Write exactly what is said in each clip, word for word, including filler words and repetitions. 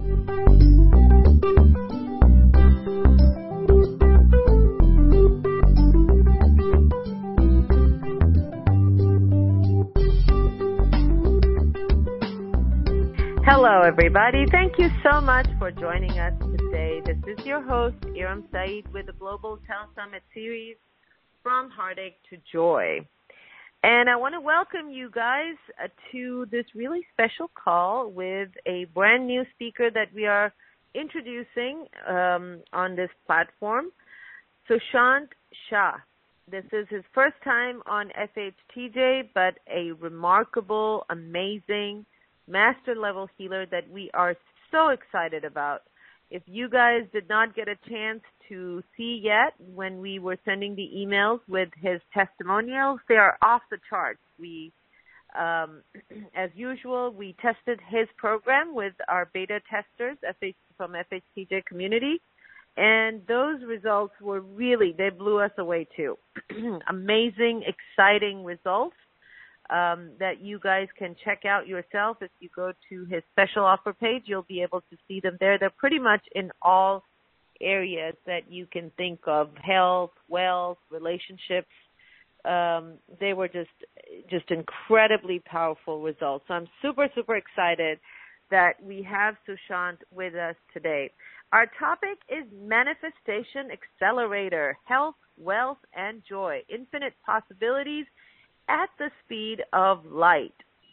Hello, everybody. Thank you so much for joining us today. This is your host, Iram Saeed, with the Global Telesummit series, From Heartache to Joy. And I want to welcome you guys uh, to this really special call with a brand new speaker that we are introducing um, on this platform, Sushant Shah. This is his first time on F H T J, but a remarkable, amazing, master-level healer that we are so excited about. If you guys did not get a chance to see yet when we were sending the emails with his testimonials, they are off the charts. We, um, as usual, we tested his program with our beta testers F H, from F H T J community, and those results were really, they blew us away too. Amazing, exciting results. Um, that you guys can check out yourself. If you go to his special offer page, you'll be able to see them there. They're pretty much in all areas that you can think of: health, wealth, relationships. Um, they were just just incredibly powerful results. So I'm super, super excited that we have Sushant with us today. Our topic is Manifestation Accelerator, Health, Wealth, and Joy, Infinite Possibilities at the Speed of Light.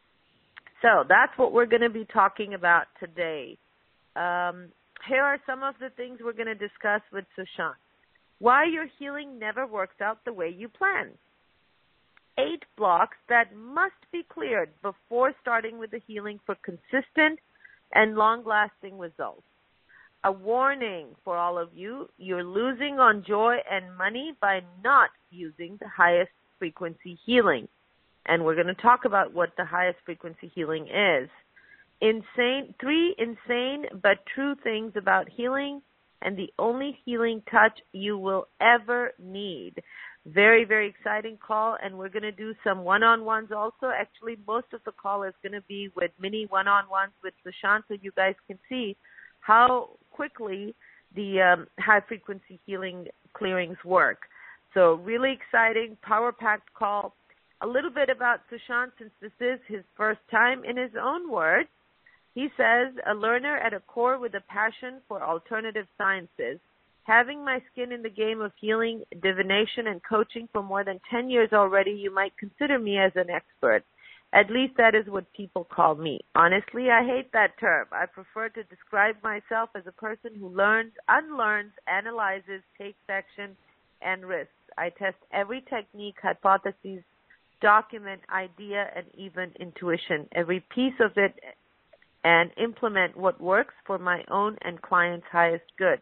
So that's what we're going to be talking about today. Um, here are some of the things we're going to discuss with Sushant. Why your healing never works out the way you plan. Eight blocks that must be cleared before starting with the healing for consistent and long-lasting results. A warning for all of you, you're losing on joy and money by not using the highest frequency healing. And we're going to talk about what the highest frequency healing is. Insane, three insane but true things about healing, and the only healing touch you will ever need. Very, very exciting call, and we're going to do some one-on-ones also. Actually, most of the call is going to be with mini one-on-ones with Sushant, so you guys can see how quickly the um, high-frequency healing clearings work. So really exciting, power-packed call. A little bit about Sushant, since this is his first time. In his own words, he says, a learner at a core with a passion for alternative sciences. Having my skin in the game of healing, divination, and coaching for more than ten years already, you might consider me as an expert. At least that is what people call me. Honestly, I hate that term. I prefer to describe myself as a person who learns, unlearns, analyzes, takes action, and risks. I test every technique, hypothesis, document, idea, and even intuition, every piece of it, and implement what works for my own and clients' highest good.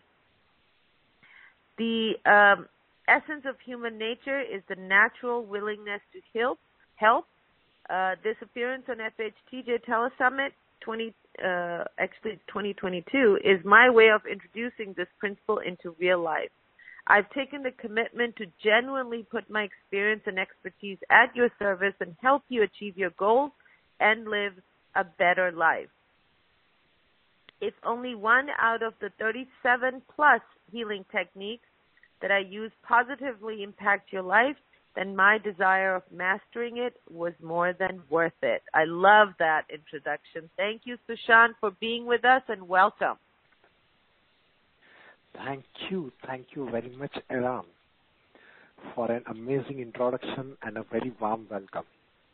The um, essence of human nature is the natural willingness to help. help. Uh, this appearance on F H T J Telesummit twenty, uh, actually twenty twenty-two is my way of introducing this principle into real life. I've taken the commitment to genuinely put my experience and expertise at your service and help you achieve your goals and live a better life. If only one out of the thirty-seven plus healing techniques that I use positively impact your life, then my desire of mastering it was more than worth it. I love that introduction. Thank you, Sushant, for being with us, and welcome. Thank you. Thank you very much, Iram, for an amazing introduction and a very warm welcome.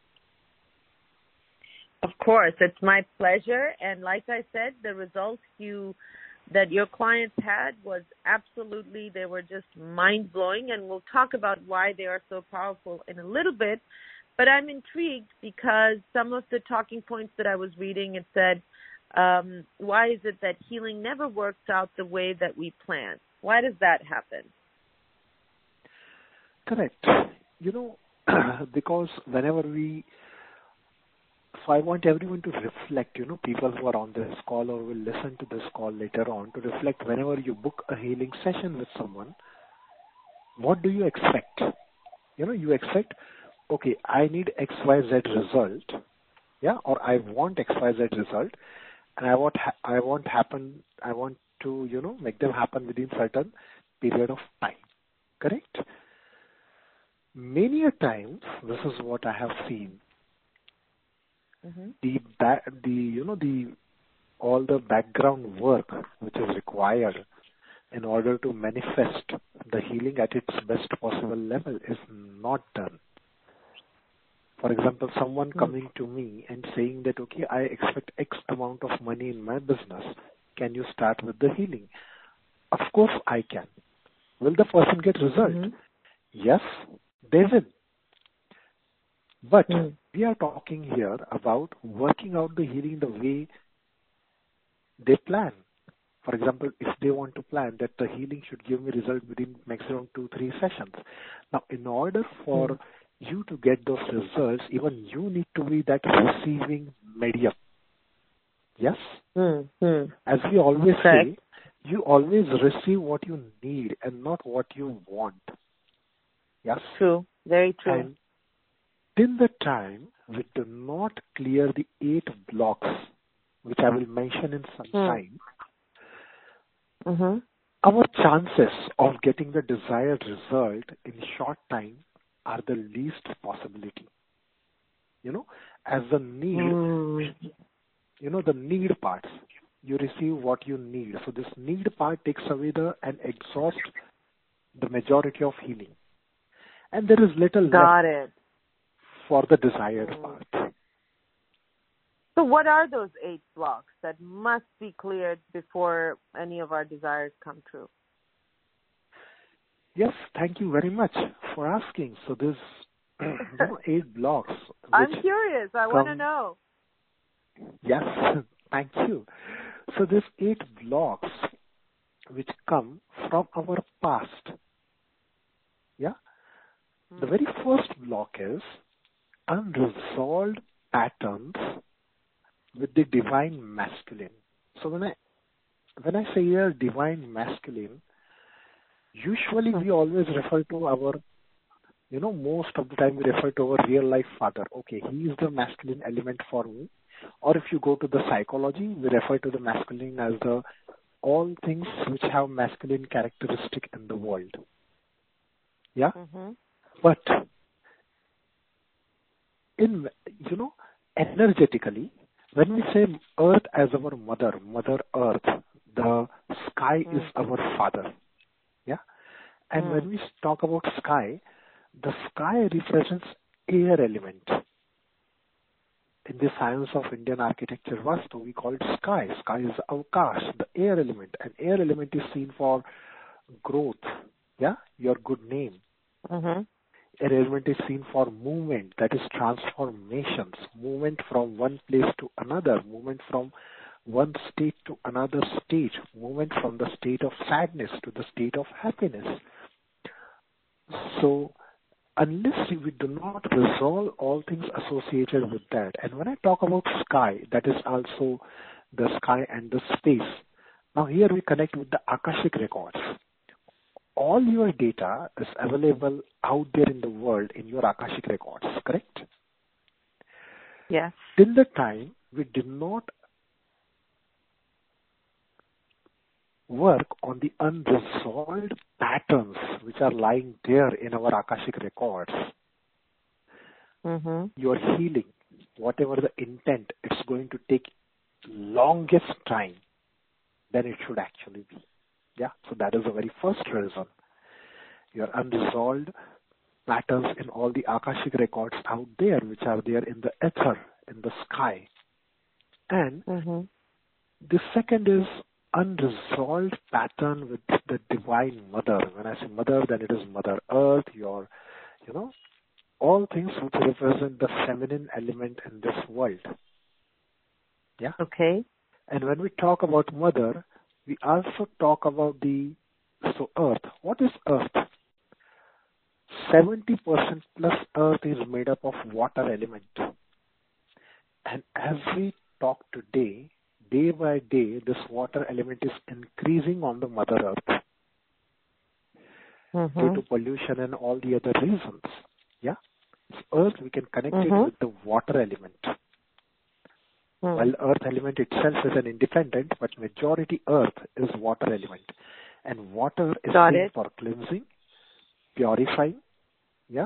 Of course, it's my pleasure. And like I said, the results you that your clients had was absolutely, they were just mind-blowing. And we'll talk about why they are so powerful in a little bit. But I'm intrigued because some of the talking points that I was reading, it said, Um, why is it that healing never works out the way that we plan? Why does that happen? Correct. You know, because whenever we, so I want everyone to reflect, you know, people who are on this call or will listen to this call later on, to reflect whenever you book a healing session with someone, what do you expect? You know, you expect, okay, I need X Y Z result, yeah, or I want X Y Z result, and I want ha- I want happen I want to you know make them happen within certain period of time. Correct? Many a times, this is what I have seen. Mm-hmm. The ba- the you know the all the background work which is required in order to manifest the healing at its best possible level is not done. For example, someone Mm-hmm. coming to me and saying that, okay, I expect X amount of money in my business. Can you start with the healing? Of course I can. Will the person get result? Mm-hmm. Yes, they will. But Mm-hmm. we are talking here about working out the healing the way they plan. For example, if they want to plan that the healing should give me result within maximum two, three sessions. Now, in order for mm-hmm. you to get those results, even you need to be that receiving medium. Yes? Mm-hmm. As we always Correct. say, you always receive what you need and not what you want. Yes? True. Very true. And till the time we do not clear the eight blocks, which I will mention in some mm. time, mm-hmm. our chances of getting the desired result in short time are the least possibility. You know, as the need, mm. you know, the need parts, you receive what you need. So this need part takes away the and exhausts the majority of healing. And there is little Got left it. for the desired mm. part. So what are those eight blocks that must be cleared before any of our desires come true? Yes, thank you very much for asking. So there's you know, eight blocks. I'm curious. I want to know. Yes, thank you. So there's eight blocks which come from our past. Yeah? Mm. The very first block is unresolved patterns with the divine masculine. So when I when I say here divine masculine, usually we always refer to our, you know, most of the time we refer to our real life father. Okay, he is the masculine element for me. Or if you go to the psychology, we refer to the masculine as the all things which have masculine characteristic in the world. Yeah? Mm-hmm. But in, you know, energetically, when we say earth as our mother, mother earth, the sky mm-hmm. is our father. Yeah? And mm. when we talk about sky, the sky represents air element. In the science of Indian architecture Vastu, we call it sky. Sky is Avkash, the air element. And air element is seen for growth, yeah, your good name. Mm-hmm. Air element is seen for movement, that is transformations, movement from one place to another, movement from one state to another stage, movement from the state of sadness to the state of happiness. So, unless we do not resolve all things associated with that, and when I talk about sky, that is also the sky and the space. Now here we connect with the Akashic records. All your data is available out there in the world in your Akashic records, correct? Yes. Till the time we did not work on the unresolved patterns which are lying there in our Akashic records, mm-hmm. your healing, whatever the intent, it's going to take longest time than it should actually be. Yeah, so that is the very first reason. Your unresolved patterns in all the Akashic records out there, which are there in the ether, in the sky. And mm-hmm. the second is unresolved pattern with the divine mother. When I say mother, then it is Mother Earth, your, you know, all things which represent the feminine element in this world. Yeah? Okay. And when we talk about mother, we also talk about the, so earth. What is earth? seventy percent plus earth is made up of water element. And as we talk today, day by day, this water element is increasing on the Mother Earth mm-hmm. due to pollution and all the other reasons. Yeah? So earth, we can connect mm-hmm. it with the water element. Hmm. While earth element itself is an independent, but majority earth is water element. And water is Got seen it. for cleansing, purifying, yeah,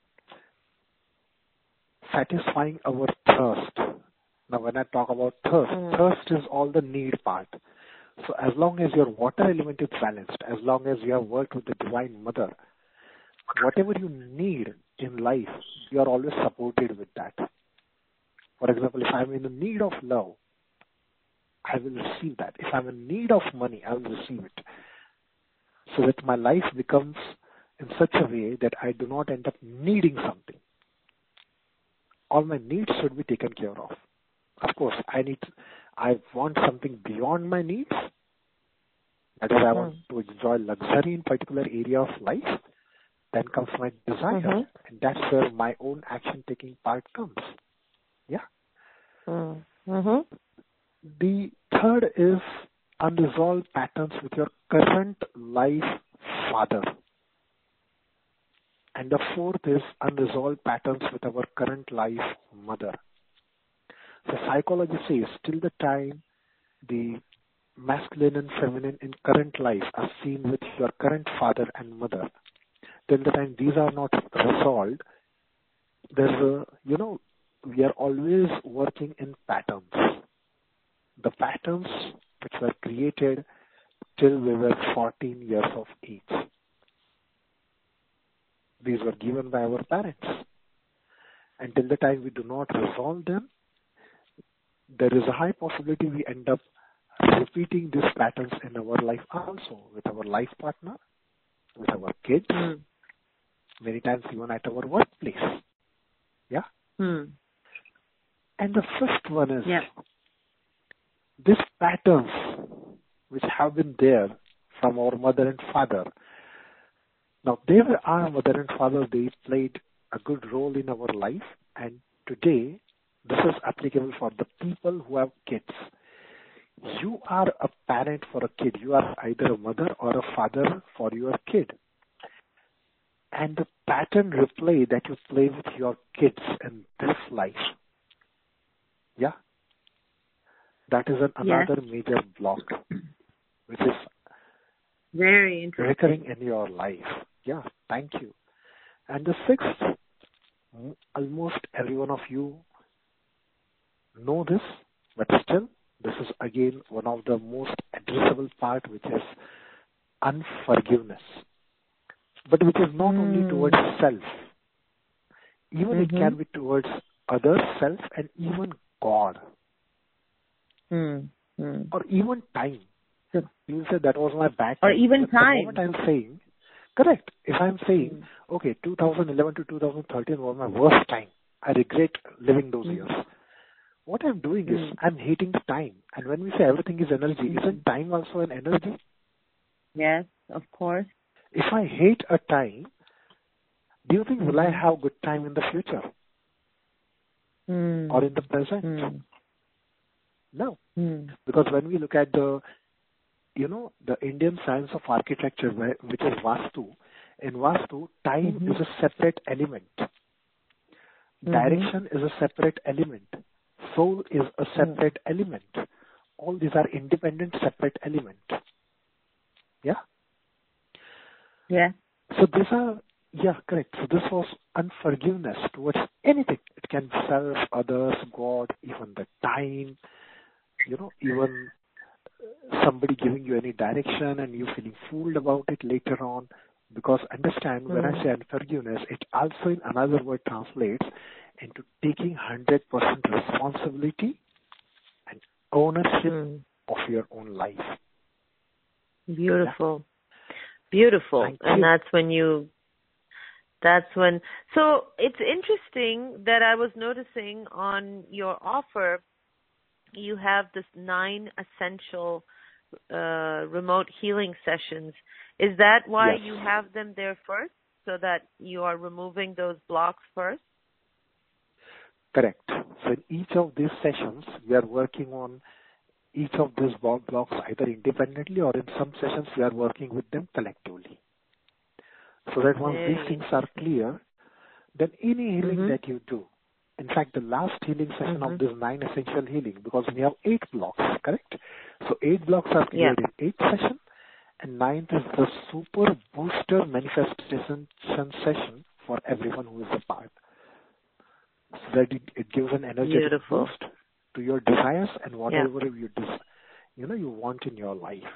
satisfying our thirst. Now when I talk about thirst, Mm. thirst is all the need part. So as long as your water element is balanced, as long as you have worked with the Divine Mother, whatever you need in life, you are always supported with that. For example, if I'm in the need of love, I will receive that. If I'm in need of money, I will receive it. So that my life becomes in such a way that I do not end up needing something. All my needs should be taken care of. Of course, I need, I want something beyond my needs. That is, I Mm. want to enjoy luxury in particular area of life. Then comes my desire, Mhm. and that's where my own action-taking part comes. Yeah. Mm. Mhm. The third is unresolved patterns with your current life father. And the fourth is unresolved patterns with our current life mother. So psychology says till the time the masculine and feminine in current life are seen with your current father and mother, till the time these are not resolved, there's a, you know, we are always working in patterns. The patterns which were created till we were fourteen years of age. These were given by our parents. And till the time we do not resolve them, there is a high possibility we end up repeating these patterns in our life also, with our life partner, with our kids, Mm. many times even at our workplace. Yeah? Mm. And the first one is Yeah. these patterns which have been there from our mother and father. Now, they were our mother and father. They played a good role in our life. And today, this is applicable for the people who have kids. You are a parent for a kid. You are either a mother or a father for your kid. And the pattern replay that you play with your kids in this life, yeah, that is an, Yes. another major block, which is Very interesting. recurring in your life. Yeah, thank you. And the sixth, m- almost every one of you know this, but still, this is again one of the most addressable part, which is unforgiveness. But which is not Mm. only towards self, even it Mhm. can be towards other self and even God, Mm. Mm. or even time. Sure. You will say that was my bad Or time. even But time. The moment I'm saying, correct, if I'm saying, Mm. okay, two thousand eleven to two thousand thirteen was my worst time, I regret living those Mm. years. What I'm doing is, Mm. I'm hating the time. And when we say everything is energy, Mhm. isn't time also an energy? Yes, of course. If I hate a time, do you think will I Mhm. have good time in the future Mm. or in the present? Mm. No. Mm. Because when we look at the, you know, the Indian science of architecture, where- which is Vastu, in Vastu, time Mhm. is a separate element. Mhm. Direction is a separate element. Soul is a separate element. All these are independent, separate elements. Yeah? Yeah. So these are, yeah, correct. So this was unforgiveness towards anything. It can be self, others, God, even the time, you know, even somebody giving you any direction and you feeling fooled about it later on. Because understand, when Mm. I say unforgiveness, it also in another word translates into taking one hundred percent responsibility and ownership Mm. of your own life. Beautiful. Beautiful. Thank and you. that's when you that's when so it's interesting that I was noticing on your offer you have this nine essential uh, remote healing sessions. Is that why Yes. you have them there first, so that you are removing those blocks first? Correct. So in each of these sessions, we are working on each of these block blocks either independently or in some sessions we are working with them collectively. So that once Very these things are clear, then any healing Mhm. that you do, In fact, the last healing session Mm-hmm. of this nine essential healing, because we have eight blocks, correct? So eight blocks are cleared Yeah. in eight session, and ninth is the super booster manifestation session for everyone who is a part. So that it, it gives an energetic Beautiful. boost to your desires and whatever Yeah. you des- you know you want in your life.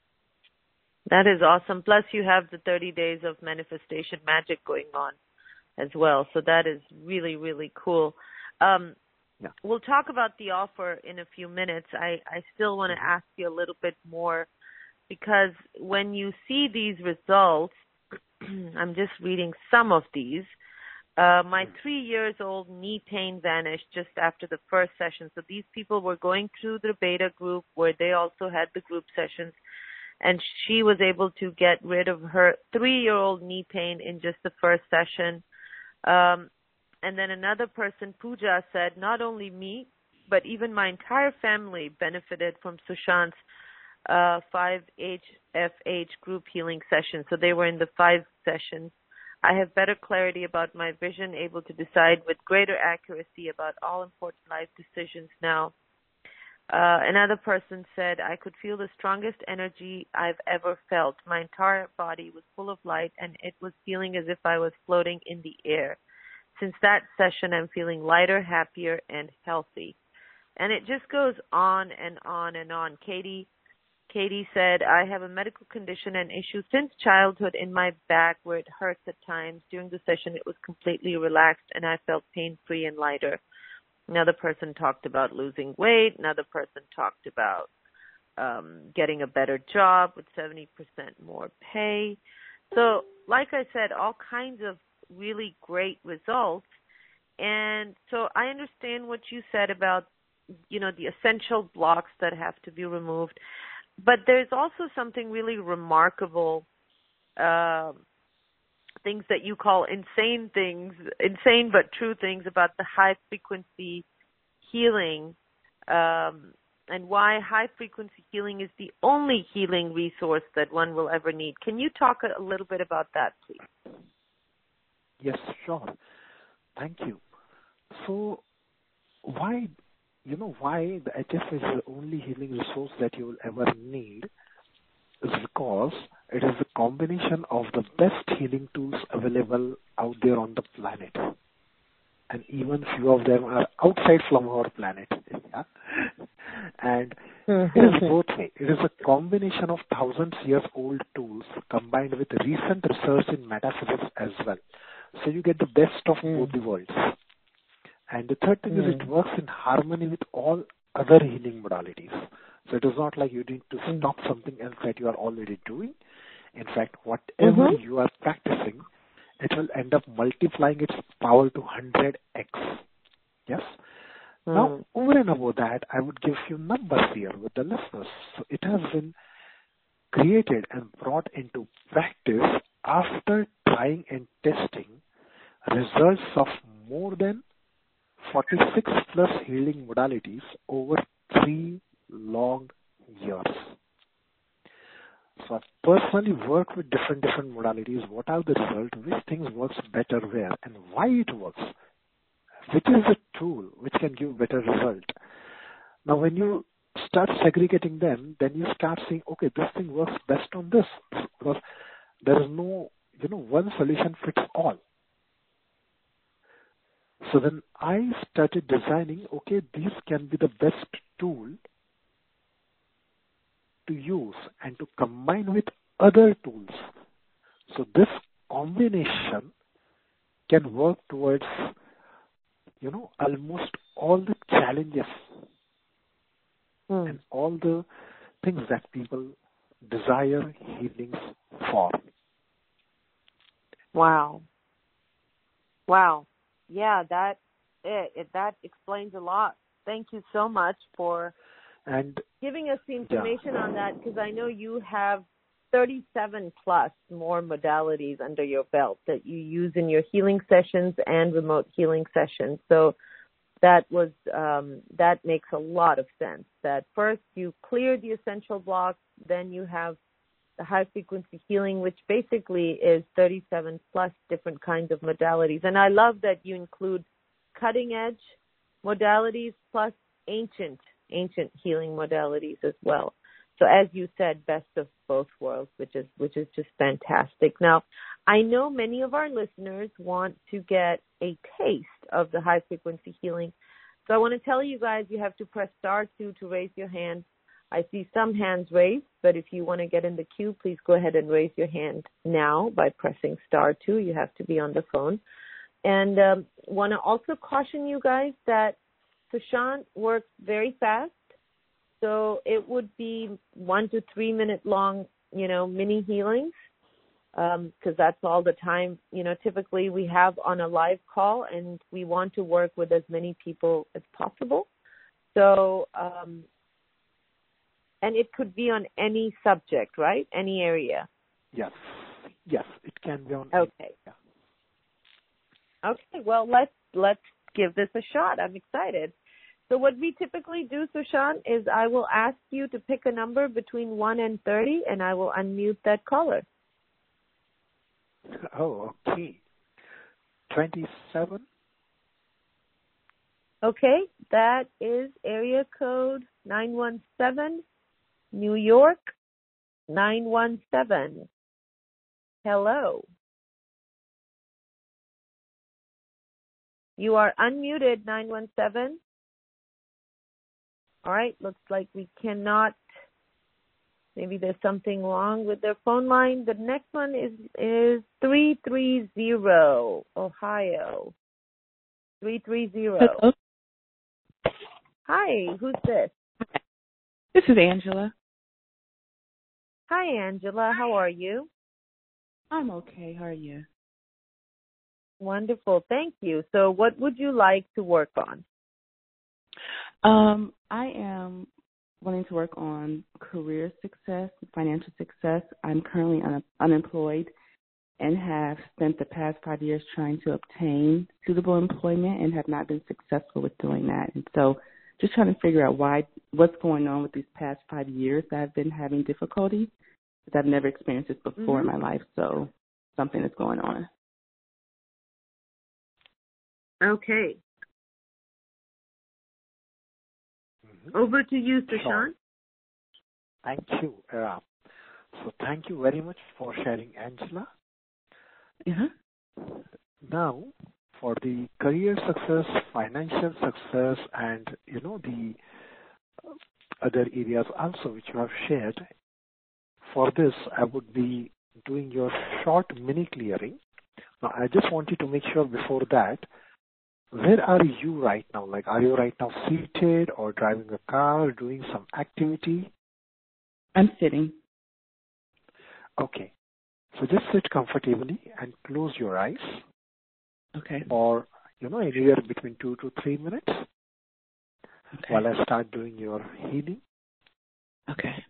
That is awesome. Plus, you have the thirty days of manifestation magic going on as well. So that is really, really cool. Um, Yeah. We'll talk about the offer in a few minutes. I, I still want to Mm-hmm. ask you a little bit more, because when you see these results, I'm just reading some of these. Uh, my three years old knee pain vanished just after the first session. So these people were going through the beta group where they also had the group sessions, and she was able to get rid of her three-year-old knee pain in just the first session. Um, and then another person, Pooja, said, not only me, but even my entire family benefited from Sushant's uh, five H F H group healing session. So they were in the five sessions. I have better clarity about my vision, able to decide with greater accuracy about all important life decisions now. Uh, another person said, I could feel the strongest energy I've ever felt. My entire body was full of light, and it was feeling as if I was floating in the air. Since that session, I'm feeling lighter, happier, and healthy. And it just goes on and on and on. Katie Katie said, I have a medical condition and issue since childhood in my back where it hurts at times. During the session, it was completely relaxed, and I felt pain-free and lighter. Another person talked about losing weight. Another person talked about um, getting a better job with seventy percent more pay. So, like I said, all kinds of really great results. And so I understand what you said about, you know, the essential blocks that have to be removed. But there's also something really remarkable, uh, things that you call insane things, insane but true things about the high-frequency healing, um, and why high-frequency healing is the only healing resource that one will ever need. Can you talk a little bit about that, please? Yes, sure. Thank you. So why, you know, why the H F is the only healing resource that you will ever need is because it is a combination of the best healing tools available out there on the planet. And even few of them are outside from our planet. Yeah? And it is both way. It is a combination of thousands years old tools combined with recent research in metaphysics as well. So you get the best of mm. both the worlds. And the third thing mm. is it works in harmony with all other healing modalities. So it is not like you need to mm. stop something else that you are already doing. In fact, whatever mm-hmm. you are practicing, it will end up multiplying its power to one hundred x. Yes? Mm. Now, over and above that, I would give you numbers here with the listeners. So it has been created and brought into practice after trying and testing results of more than forty-six plus healing modalities over three long years. So I personally work with different different modalities. What are the results? Which things works better where, and why it works? Which is the tool which can give better result? Now, when you start segregating them, then you start saying, okay, this thing works best on this, because there is no, you know, one solution fits all. So then I started designing, okay, these can be the best tool to use and to combine with other tools. So this combination can work towards, you know, almost all the challenges mm. and all the things that people desire healings for. Wow. Wow. Yeah, that it, it, that explains a lot. Thank you so much for and giving us the information yeah. on that, because I know you have thirty-seven plus more modalities under your belt that you use in your healing sessions and remote healing sessions. So that was um, that makes a lot of sense. That first you clear the essential blocks, then you have the high frequency healing, which basically is thirty-seven plus different kinds of modalities. And I love that you include cutting edge modalities plus ancient, ancient healing modalities as well. So as you said, best of both worlds, which is which is just fantastic. Now, I know many of our listeners want to get a taste of the high frequency healing. So I want to tell you guys, you have to press star two to raise your hand. I see some hands raised, but if you want to get in the queue, please go ahead and raise your hand now by pressing star two. You have to be on the phone. And um, want to also caution you guys that Sushant works very fast. So it would be one to three minute long, you know, mini healings, because um, that's all the time, you know, typically we have on a live call, and we want to work with as many people as possible. So, um, and it could be on any subject, right? Any area. Yes. Yes, it can be on. Okay. Yeah. Okay. Well, let's let's give this a shot. I'm excited. So what we typically do, Sushant, is I will ask you to pick a number between one and thirty, and I will unmute that caller. Oh, okay. twenty-seven. Okay, that is area code nine one seven, New York, nine one seven. Hello. You are unmuted, nine one seven. All right, looks like we cannot. Maybe there's something wrong with their phone line. The next one is is three three zero, Ohio. three three zero. Hello. Hi, who's this? This is Angela. Hi, Angela. How are you? I'm okay. How are you? Wonderful. Thank you. So what would you like to work on? Um, I am wanting to work on career success, financial success. I'm currently un- unemployed and have spent the past five years trying to obtain suitable employment and have not been successful with doing that. And so just trying to figure out why, what's going on with these past five years that I've been having difficulty, because I've never experienced this before Mm-hmm. in my life. So something is going on. Okay. Mm-hmm. Over to you, Sushant. Sure. Thank you. Uh, so thank you very much for sharing, Angela. Uh-huh. Now, for the career success, financial success, and, you know, the other areas also which you have shared, for this, I would be doing your short mini clearing. Now, I just wanted to make sure before that, where are you right now? Like, are you right now seated or driving a car, doing some activity? I'm sitting. Okay. So just sit comfortably and close your eyes. Okay. For, you know, anywhere between two to three minutes Okay. while I start doing your healing. Okay.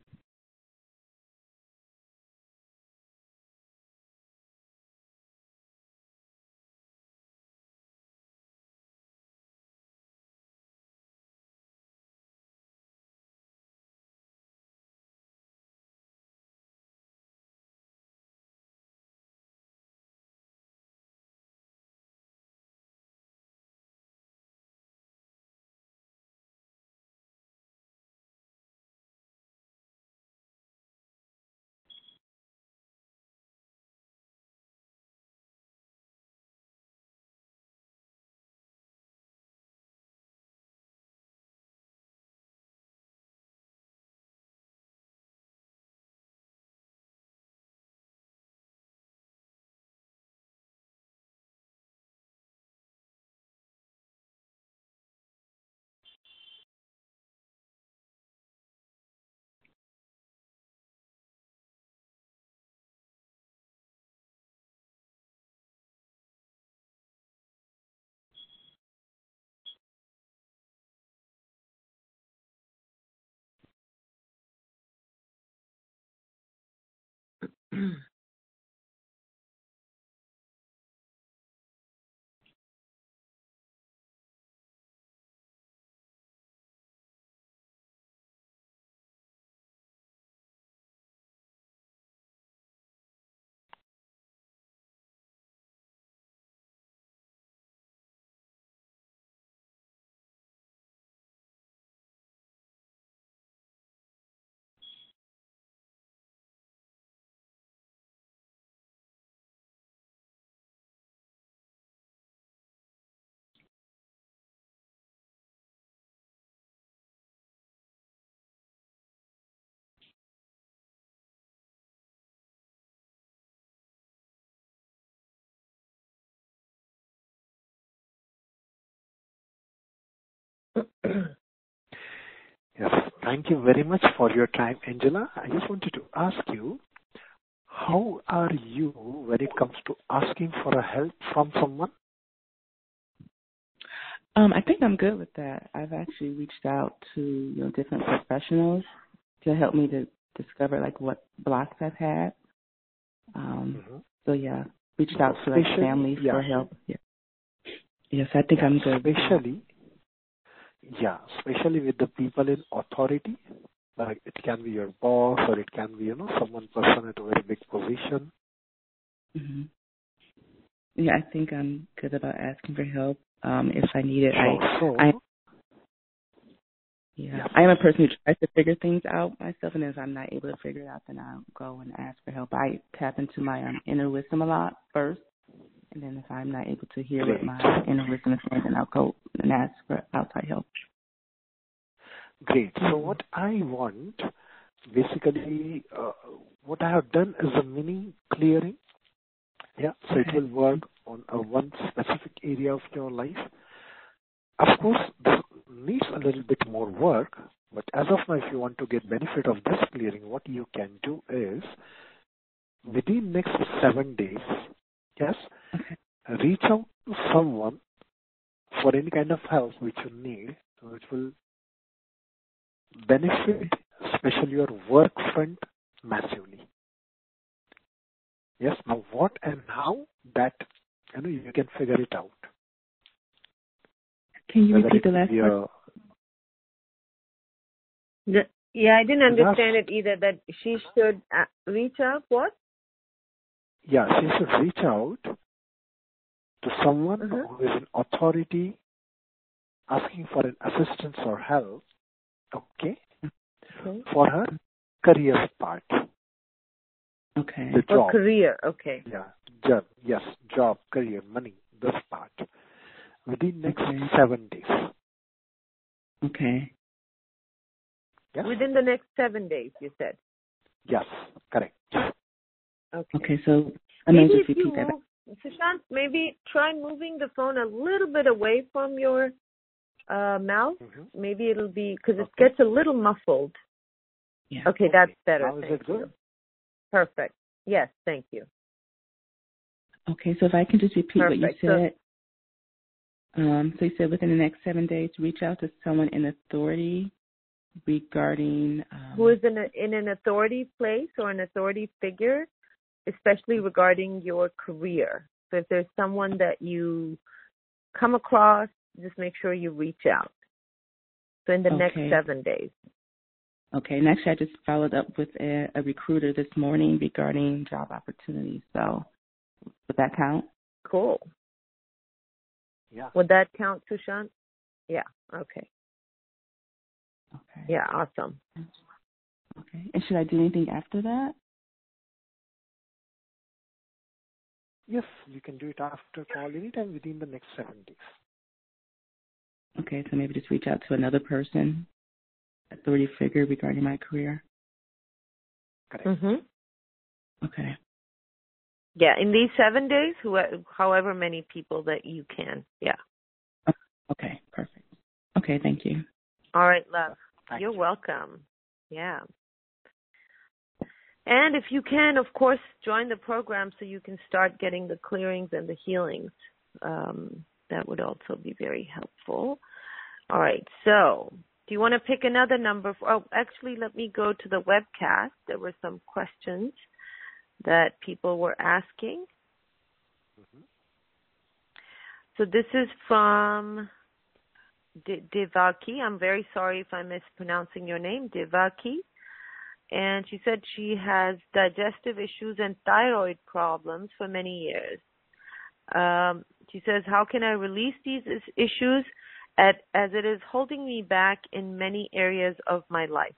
Yes, thank you very much for your time, Angela. I just wanted to ask you, how are you when it comes to asking for a help from someone? Um, I think I'm good with that. I've actually reached out to you know different professionals to help me to discover like what blocks I've had. Um, mm-hmm. So yeah, reached out to like families yeah. for help. Yeah. Yes, I think yeah, I'm good. Especially, yeah, especially with the people in authority. Like it can be your boss or it can be you know someone person at a very big position. Mm-hmm. Yeah, I think I'm good about asking for help. Um, if I need it, I, so, I, yeah, yes. I am a person who tries to figure things out myself, and if I'm not able to figure it out, then I'll go and ask for help. I tap into my um, inner wisdom a lot first, and then if I'm not able to hear Great. what my inner wisdom is saying, then I'll go and ask for outside help. Great. So what I want, basically, uh, what I have done is a mini clearing. Yeah, so okay. It will work on a one specific area of your life. Of course, this needs a little bit more work, but as of now, if you want to get benefit of this clearing, what you can do is, within next seven days, yes, okay. reach out to someone for any kind of help which you need, which will benefit, especially your work front, massively. Yes, now what and how, that, you know, you can figure it out. Can you Whether repeat the last part? The, yeah, I didn't understand yes. it either, that she should uh, reach out, what? Yeah, she should reach out to someone uh-huh. who is in authority, asking for an assistance or help, okay, okay. for her career part. Okay. The job. Oh, career, okay. Yeah, job, yes, job, career, money, this part. Within next okay. seven days. Okay. Yes? Within the next seven days, you said? Yes, correct. Okay, okay so I'm going to just repeat that. Move, Sushant, maybe try moving the phone a little bit away from your uh, mouth. Mm-hmm. Maybe it'll be, because okay. it gets a little muffled. Yeah. Okay, that's better. How is thank it good? You. Perfect. Yes, thank you. Okay, so if I can just repeat Perfect. What you said. So, um, so you said within the next seven days, reach out to someone in authority regarding... Um, who is in, a, in an authority place or an authority figure, especially regarding your career. So if there's someone that you come across, just make sure you reach out. So in the okay. next seven days. Okay, and actually I just followed up with a, a recruiter this morning regarding job opportunities. So would that count? Cool. Yeah. Would that count, Sushant? Yeah, okay. Okay. Yeah, awesome. Okay, and should I do anything after that? Yes, you can do it after call anytime within the next seven days. Okay, so maybe just reach out to another person, authority figure regarding my career. Correct. Mm-hmm. Okay. Yeah, in these seven days, who, however many people that you can. Yeah. Okay, perfect. Okay, thank you. All right, love. Thank You're you. welcome. Yeah. And if you can, of course, join the program so you can start getting the clearings and the healings. Um, that would also be very helpful. All right, so do you want to pick another number? For, oh, actually, let me go to the webcast. There were some questions that people were asking. Mm-hmm. So this is from De- Devaki. I'm very sorry if I'm mispronouncing your name, Devaki. And she said she has digestive issues and thyroid problems for many years. Um, she says, how can I release these issues at, as it is holding me back in many areas of my life?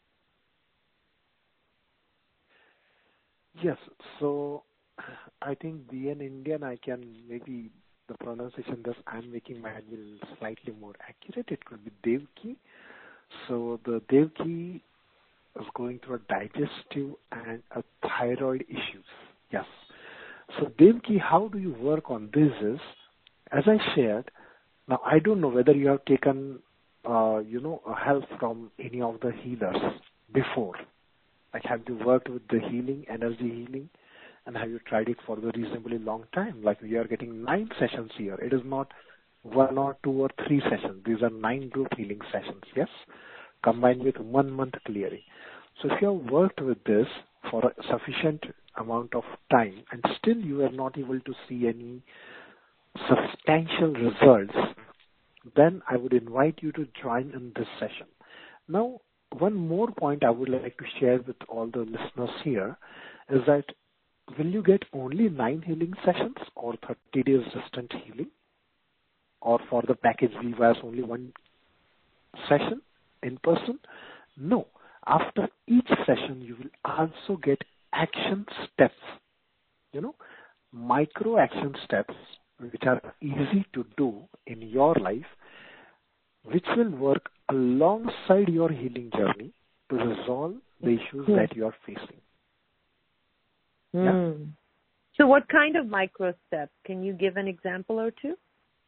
Yes, so I think being Indian, I can maybe the pronunciation that I'm making my will slightly more accurate. It could be Devki. So the Devki is going through a digestive and a thyroid issues. Yes. So Devki, how do you work on this is, as I shared, now I don't know whether you have taken uh, you know, uh, help from any of the healers before? Like, have you worked with the healing, energy healing, and have you tried it for the reasonably long time? Like, we are getting nine sessions here. It is not one or two or three sessions. These are nine group healing sessions, yes, combined with one month clearing. So if you have worked with this for a sufficient amount of time and still you are not able to see any substantial results, then I would invite you to join in this session. Now, one more point I would like to share with all the listeners here is that will you get only nine healing sessions or thirty days distant healing? Or for the package Vivas only one session in person? No. After each session, you will also get action steps, you know, micro action steps which are easy to do in your life, which will work alongside your healing journey to resolve the issues mm. that you are facing. Mm. Yeah? So what kind of micro steps? Can you give an example or two?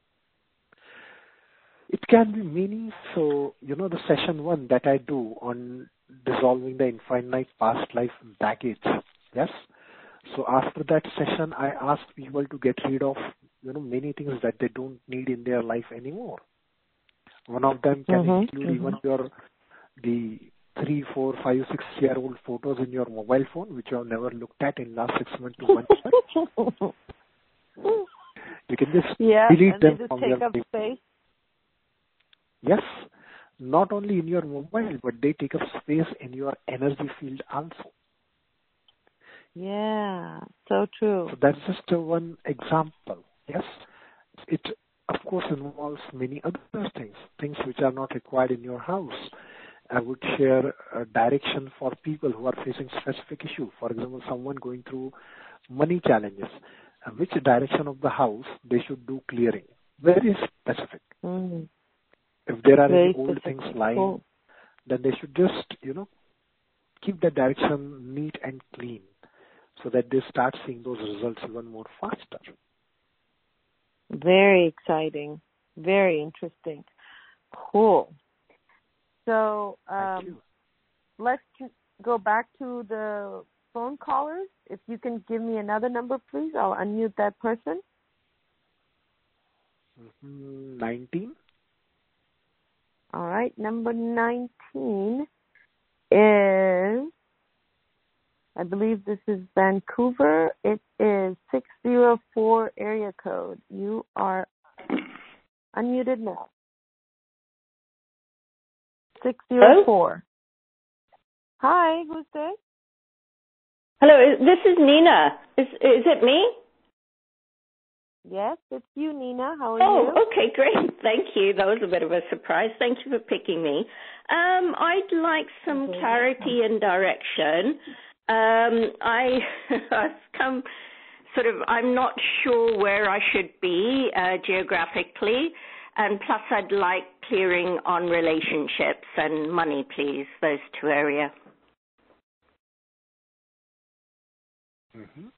It can be many. So, you know, the session one that I do on dissolving the infinite past life baggage, yes? So after that session, I ask people to get rid of, you know, many things that they don't need in their life anymore. One of them can mm-hmm. include mm-hmm. even your, the three, four, five, six-year-old photos in your mobile phone, which you have never looked at in last six months to one year. You can just yeah, delete and them they just from take your up space. Yes, not only in your mobile, but they take up space in your energy field also. Yeah, so true. So that's just uh, one example. Yes, it of course involves many other things, things which are not required in your house. I would share a direction for people who are facing specific issue. For example, someone going through money challenges. Uh, which direction of the house they should do clearing? Very specific. Mm-hmm. If there are Very any old specific. things lying, cool. then they should just, you know, keep the direction neat and clean so that they start seeing those results even more faster. Very exciting. Very interesting. Cool. So um, let's go back to the phone callers. If you can give me another number, please, I'll unmute that person. Mm-hmm. nineteen. All right, number nineteen is, I believe this is Vancouver. It is six zero four area code. You are unmuted now. six zero four. Hi, who's this? Hello, this is Nina. Is is it me? Yes, it's you, Nina. How are oh, you? Oh, okay, great. Thank you. That was a bit of a surprise. Thank you for picking me. Um, I'd like some okay. clarity and direction. Um, I I've come sort of, I'm not sure where I should be uh, geographically, and plus I'd like clearing on relationships and money, please, those two areas. Mm-hmm.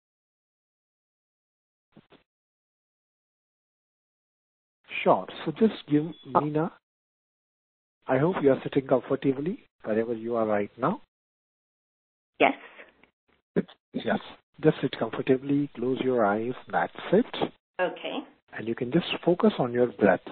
Sure. So just give Nina, I hope you are sitting comfortably wherever you are right now. Yes. Yes. Just sit comfortably, close your eyes, that's it. Okay. And you can just focus on your breath.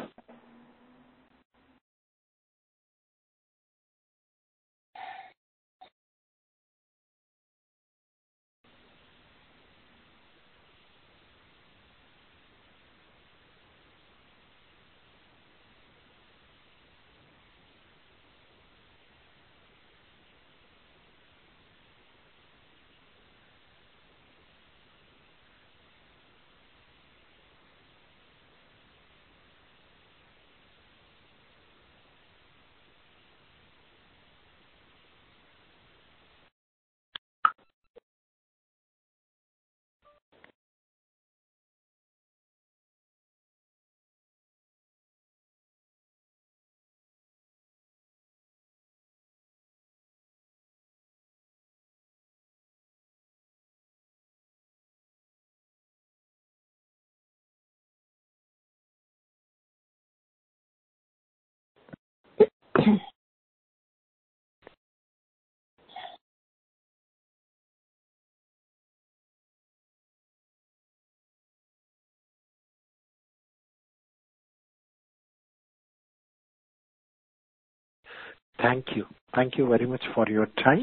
Thank you. Thank you very much for your time.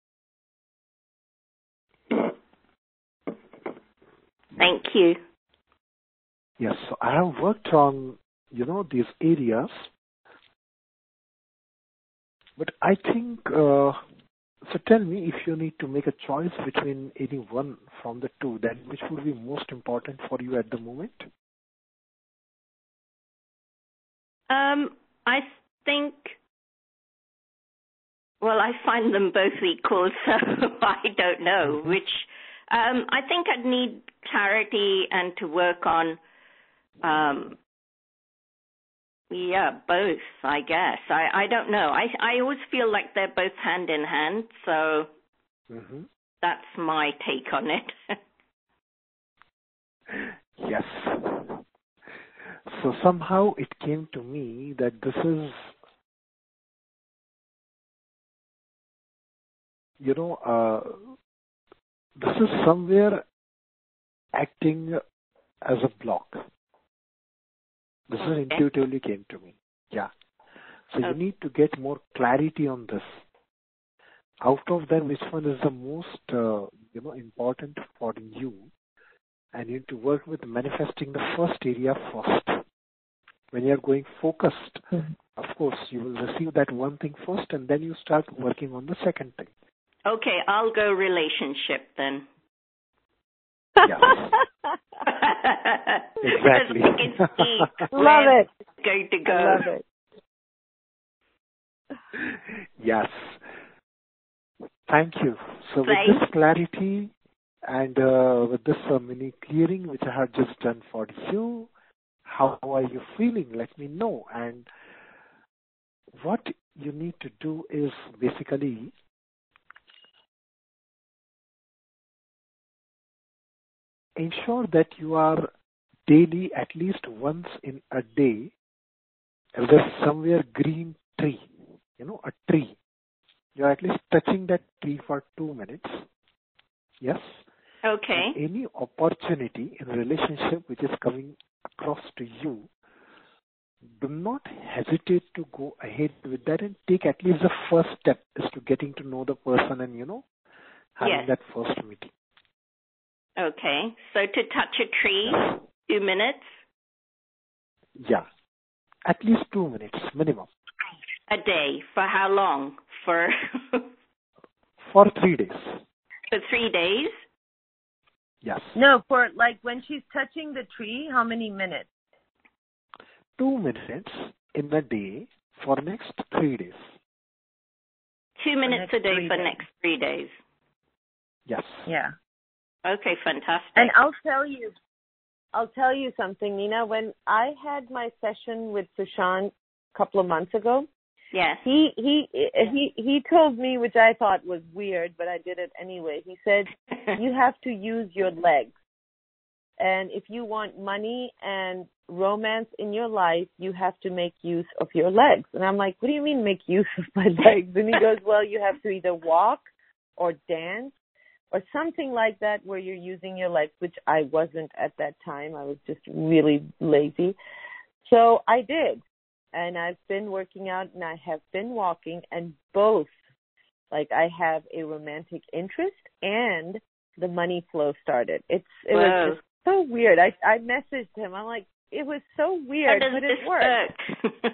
Thank you. Yes, so I have worked on, you know, these areas, but I think, uh, so tell me, if you need to make a choice between any one from the two, then which would be most important for you at the moment? Um, I think, well, I find them both equal, so I don't know Mm-hmm. which. Um, I think I'd need clarity and to work on, um, yeah, both, I guess. I, I don't know. I, I always feel like they're both hand in hand, so Mm-hmm. that's my take on it. Yes. So somehow it came to me that this is, you know, uh, this is somewhere acting as a block. This Okay. is intuitively came to me. Yeah. So Okay. you need to get more clarity on this. Out of them, which one is the most, uh, you know, important for you? And you need to work with manifesting the first area first. When you are going focused, Mm-hmm. of course, you will receive that one thing first, and then you start working on the second thing. Okay, I'll go relationship then. Yes. Exactly. I can see Love where it. it's going to go. I love it. Yes. Thank you. So with Thanks. this clarity and uh, with this uh, mini clearing which I have just done for you, how are you feeling? Let me know. And what you need to do is basically ensure that you are daily, at least once in a day, if there's somewhere green tree, you know, a tree. You're at least touching that tree for two minutes. Yes? Okay. And any opportunity in relationship which is coming across to you, do not hesitate to go ahead with that and take at least the first step is to getting to know the person and, you know, having Yes. that first meeting. Okay. So to touch a tree, two minutes Yeah. At least two minutes minimum. a day. For how long? For For three days. for three days? Yes. No, for like when she's touching the tree, how many minutes? Two minutes in a day for next three days. Two minutes next a day three for days. next three days. Yes. Yeah. Okay, fantastic. And I'll tell you, I'll tell you something, Nina. When I had my session with Sushant a couple of months ago, yes. he he he he told me, which I thought was weird, but I did it anyway. He said, you have to use your legs. And if you want money and romance in your life, you have to make use of your legs. And I'm like, what do you mean make use of my legs? And he goes, well, you have to either walk or dance or something like that where you're using your legs, which I wasn't at that time. I was just really lazy. So I did. And I've been working out and I have been walking, and both, like I have a romantic interest and the money flow started. It's It Whoa. was just so weird. I I messaged him. I'm like, it was so weird, How does but this it worked. work?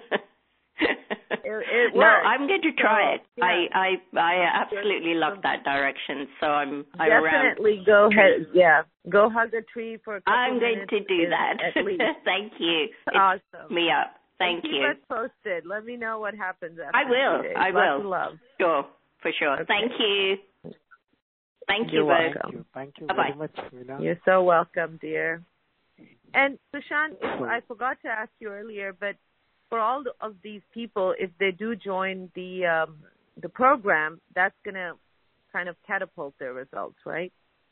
It, it no, worked. I'm going to try So, it. yeah. I, I I absolutely love that direction. So I'm I'm around. Definitely go ahead. Yeah, go hug a tree for a couple I'm going minutes to do is- that. At least. Thank you. It's Awesome. me up. Thank and keep you. us posted. Let me know what happens after I will. three days. I Lots will. of love. Sure, for sure. Okay. Thank you. Thank You're you both. welcome. Thank you. Thank you Bye-bye. very much, Meena. You're so welcome, dear. And Sushant, if I forgot to ask you earlier, but for all of these people, if they do join the um, the program, that's going to kind of catapult their results, right?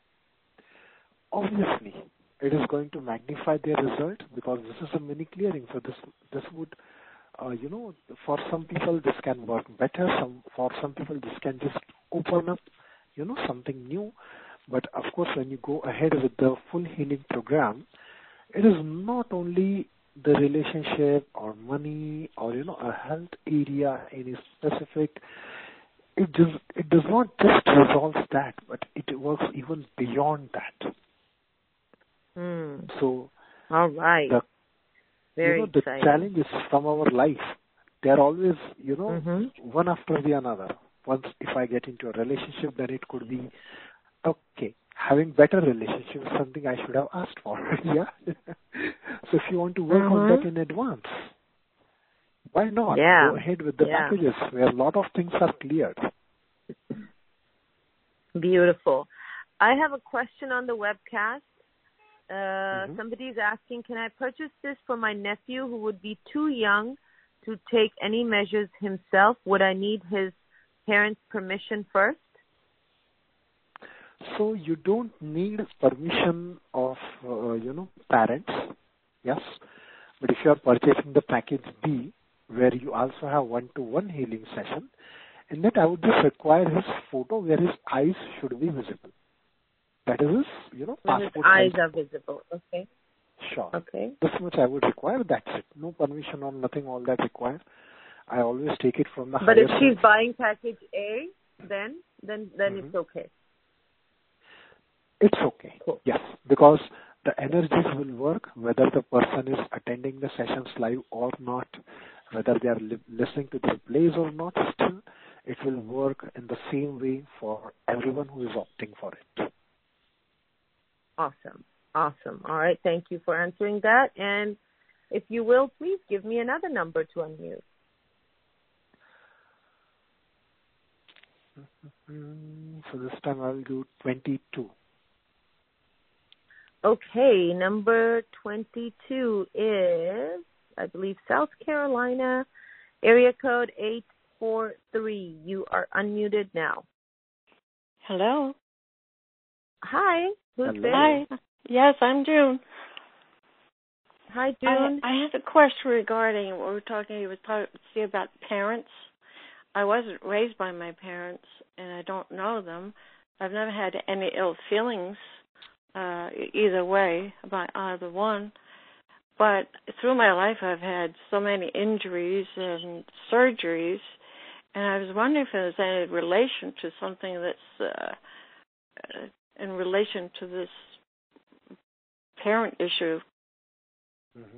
Obviously, it is going to magnify their result because this is a mini clearing. So this this would, uh, you know, for some people this can work better. Some for some people this can just open up, you know, something new. But of course, when you go ahead with the full healing program, it is not only the relationship or money or, you know, a health area, any specific, it just, it does not just resolve that, but it works even beyond that. Mm. So, all right. The, Very you know, the exciting. challenges from our life, they're always, you know, mm-hmm. one after the another. Once, if I get into a relationship, then it could be, okay, having better relationship is something I should have asked for. Yeah. So if you want to work mm-hmm. on that in advance, why not? Yeah. Go ahead with the yeah. packages where a lot of things are cleared. Beautiful. I have a question on the webcast. Uh, mm-hmm. Somebody's asking, can I purchase this for my nephew who would be too young to take any measures himself? Would I need his parents' permission first? So you don't need permission of, uh, you know, parents, yes. But if you are purchasing the package B, where you also have one-to-one healing session, in that I would just require his photo where his eyes should be visible. That is his, you know, when passport. His eyes size. are visible. Okay. Sure. Okay. This much I would require. That's it. No permission or nothing. All that required. I always take it from the. But if she's sense. buying package A, then then then mm-hmm. it's okay. It's okay. Cool. Yes, because the energies will work whether the person is attending the sessions live or not, whether they are li- listening to the plays or not. Still, it will work in the same way for everyone who is opting for it. Awesome. Awesome. All right. Thank you for answering that. And if you will, please give me another number to unmute. Mm-hmm. So this time I will do twenty-two. Okay. Number twenty-two is, I believe, South Carolina, area code eight four three. You are unmuted now. Hello. Hi. Who's Hello. there? Hi. Yes, I'm June. Hi, June. I, I had a question regarding what we were talking. You were talking about parents. I wasn't raised by my parents, and I don't know them. I've never had any ill feelings uh, either way about either one. But through my life, I've had so many injuries and surgeries, and I was wondering if there's any relation to something that's uh, in relation to this parent issue. Mm-hmm.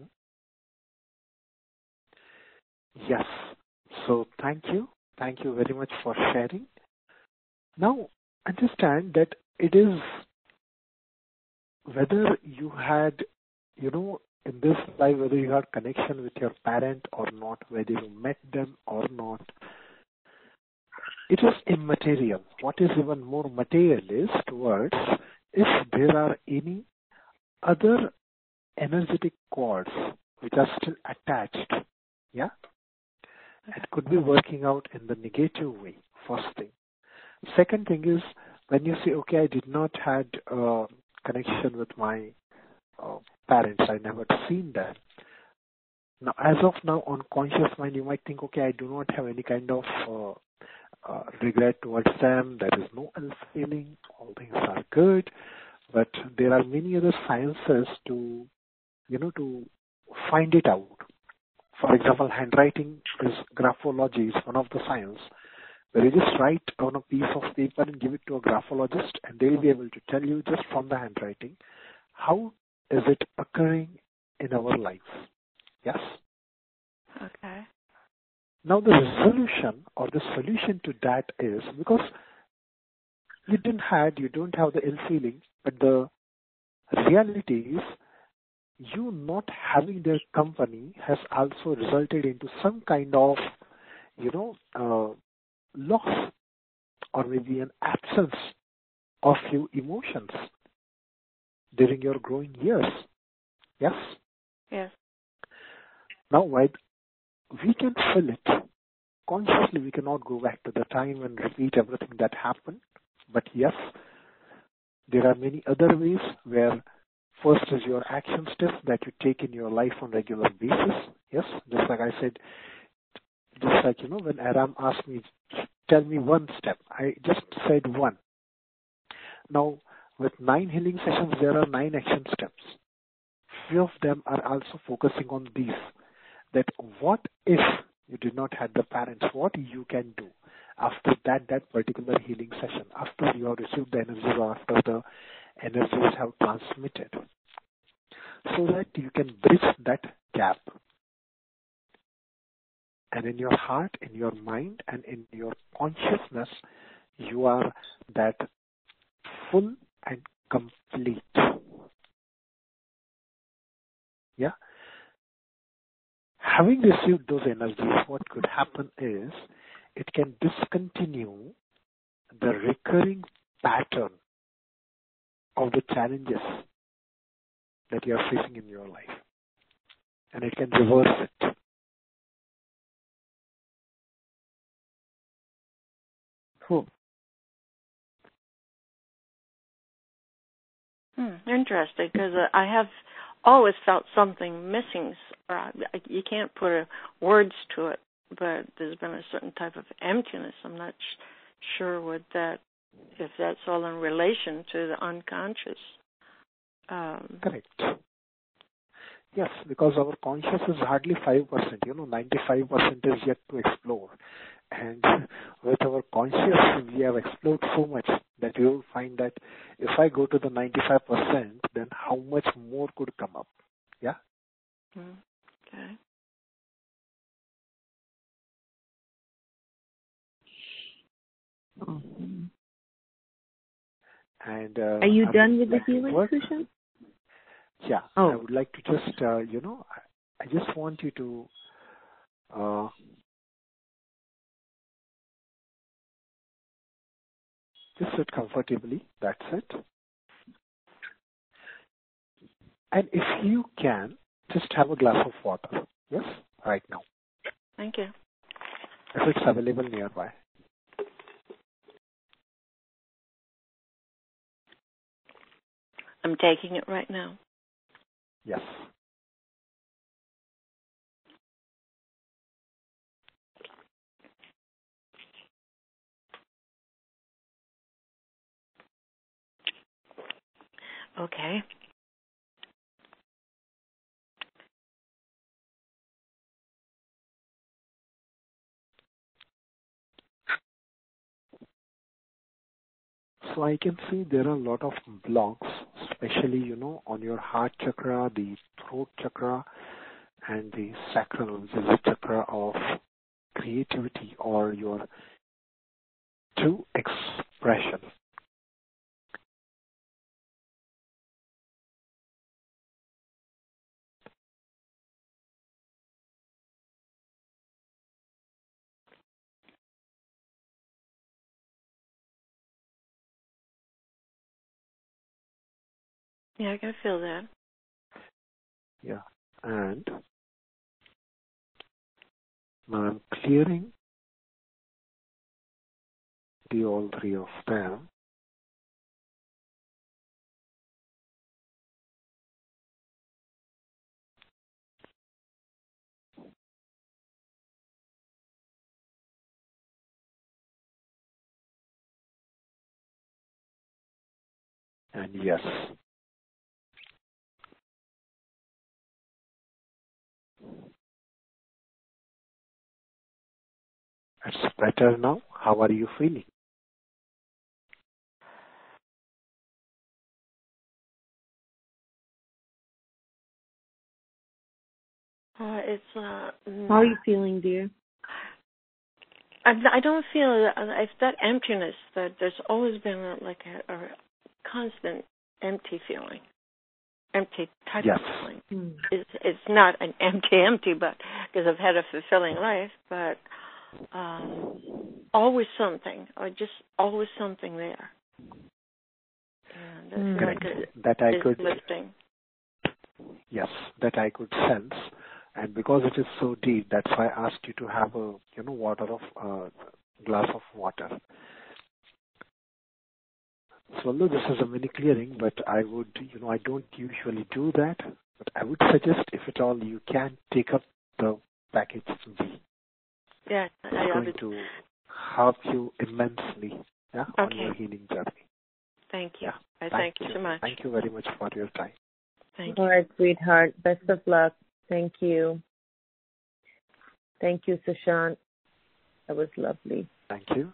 Yes. So thank you. Thank you very much for sharing. Now, understand that it is whether you had, you know, in this life, whether you had connection with your parent or not, whether you met them or not, it is immaterial. What is even more material is towards if there are any other energetic cords which are still attached, yeah? It could be working out in the negative way, first thing. Second thing is, when you say, okay, I did not had a connection with my uh, parents, I never seen them. Now, as of now, on conscious mind, you might think, okay, I do not have any kind of uh, uh, regret towards them. There is no ill feeling. All things are good. But there are many other sciences to, you know, to find it out. For example, handwriting is graphology, is one of the science, where you just write on a piece of paper and give it to a graphologist, and they'll be able to tell you just from the handwriting how is it occurring in our lives. Yes? Okay. Now the resolution or the solution to that is, because you didn't had, you don't have the ill feeling, but the reality is you not having their company has also resulted into some kind of, you know, uh, loss or maybe an absence of few emotions during your growing years. Yes? Yes. Now, while we can feel it, consciously we cannot go back to the time and repeat everything that happened. But yes, there are many other ways where first is your action steps that you take in your life on regular basis. Yes, just like I said, just like, you know, when Aram asked me, tell me one step, I just said one. Now, with nine healing sessions, there are nine action steps. few of them are also focusing on these, that what if you did not have the parents, what you can do after that, that particular healing session, after you have received the energy or after the energies have transmitted, so that you can bridge that gap. And in your heart, in your mind, and in your consciousness, you are that full and complete. Yeah? Having received those energies, what could happen is it can discontinue the recurring pattern of the challenges that you are facing in your life. And it can reverse it. Cool. Hmm, interesting, because uh, I have always felt something missing. Uh, you can't put a, words to it, but there's been a certain type of emptiness. I'm not sh- sure what that, if that's all in relation to the unconscious. Um, Correct. Yes, because our conscious is hardly five percent. You know, ninety-five percent is yet to explore. And with our conscious, we have explored so much that you will find that if I go to the ninety-five percent, then how much more could come up? Yeah? okay. Awesome. And uh, Are you I done with the like healing, work. Sushan? Yeah. Oh. I would like to just, uh, you know, I, I just want you to uh, just sit comfortably. That's it. And if you can, just have a glass of water. Yes? Right now. Thank you. If it's available nearby. I'm taking it right now. Yes. Okay. So I can see there are a lot of blocks, especially, you know, on your heart chakra, the throat chakra, and the sacral, which is the chakra of creativity or your true expression. Yeah, I can feel that. Yeah. And now I'm clearing the all three of them. And yes, it's better now. How are you feeling? Uh, it's uh. How are you feeling, dear? I, I don't feel uh, it's that emptiness that there's always been a, like a, a constant empty feeling, empty type Yes. of feeling. Hmm. It's it's not an empty empty, but because I've had a fulfilling life, but um, always something, or just always something there. And I feel Correct. like it, That I it's could. lifting. Yes, that I could sense. And because it is so deep, that's why I asked you to have a, you know, water of, uh, glass of water. So although this is a mini clearing, but I would, you know, I don't usually do that, but I would suggest if at all you can take up the package B. Yeah, It's I, I going would, to help you immensely, yeah, on Okay. your healing journey. Thank you. Yeah. I Thank thank you you so much. Thank you very much for your time. Thank you. All right, sweetheart. Best of luck. Thank you. Thank you, Sushant. That was lovely. Thank you.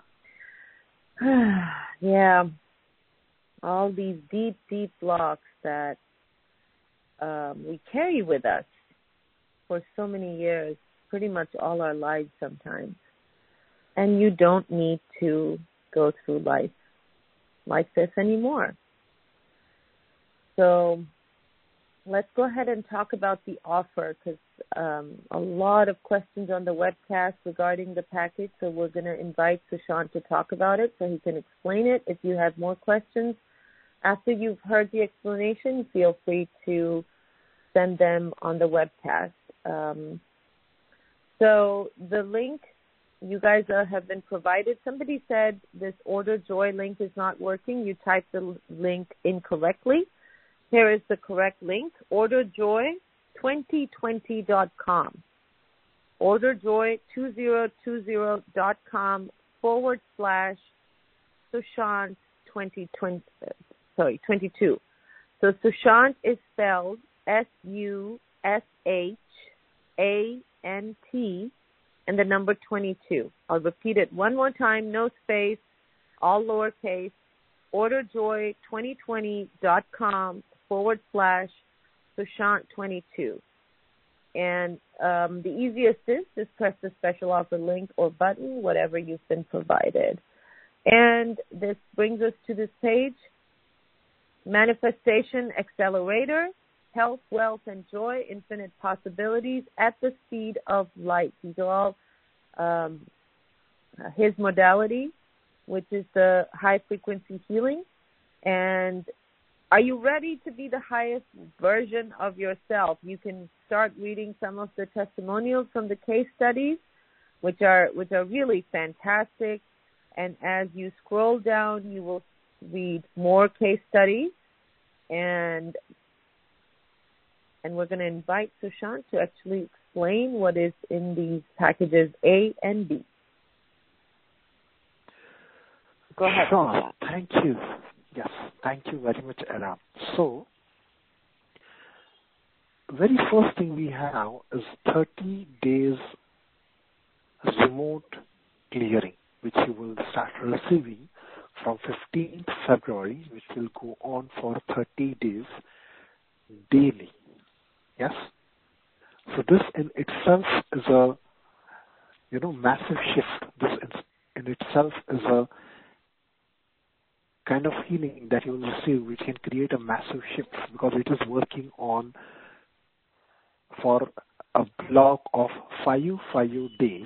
Yeah. All these deep, deep blocks that um, we carry with us for so many years, pretty much all our lives sometimes. And you don't need to go through life like this anymore. So let's go ahead and talk about the offer, because um, a lot of questions on the webcast regarding the package. So we're going to invite Sushant to talk about it so he can explain it. If you have more questions after you've heard the explanation, feel free to send them on the webcast. Um, so the link you guys uh, have been provided. Somebody said this Order Joy link is not working. You typed the link incorrectly. Here is the correct link, order joy twenty twenty dot com. order joy twenty twenty dot com forward slash Sushant twenty twenty, sorry, twenty-two. So Sushant is spelled S U S H A N T and the number twenty-two. I'll repeat it one more time, no space, all lowercase, order joy twenty twenty dot com forward slash Sushant twenty-two. And um, the easiest is just press the special offer link or button, whatever you've been provided. And this brings us to this page, Manifestation Accelerator, Health, Wealth, and Joy, Infinite Possibilities at the Speed of Light. These are all um, his modality, which is the high-frequency healing. And are you ready to be the highest version of yourself? You can start reading some of the testimonials from the case studies, which are which are really fantastic. And as you scroll down, you will read more case studies. And and we're going to invite Sushant to actually explain what is in these packages A and B. Go ahead. Sure. Thank you. Yes, thank you very much, Ella. So, very first thing we have is thirty days remote clearing, which you will start receiving from fifteenth February, which will go on for thirty days daily. Yes? So this in itself is a, you know, massive shift. This in, in itself is a kind of healing that you will receive, which can create a massive shift because it is working on for a block of five, five days.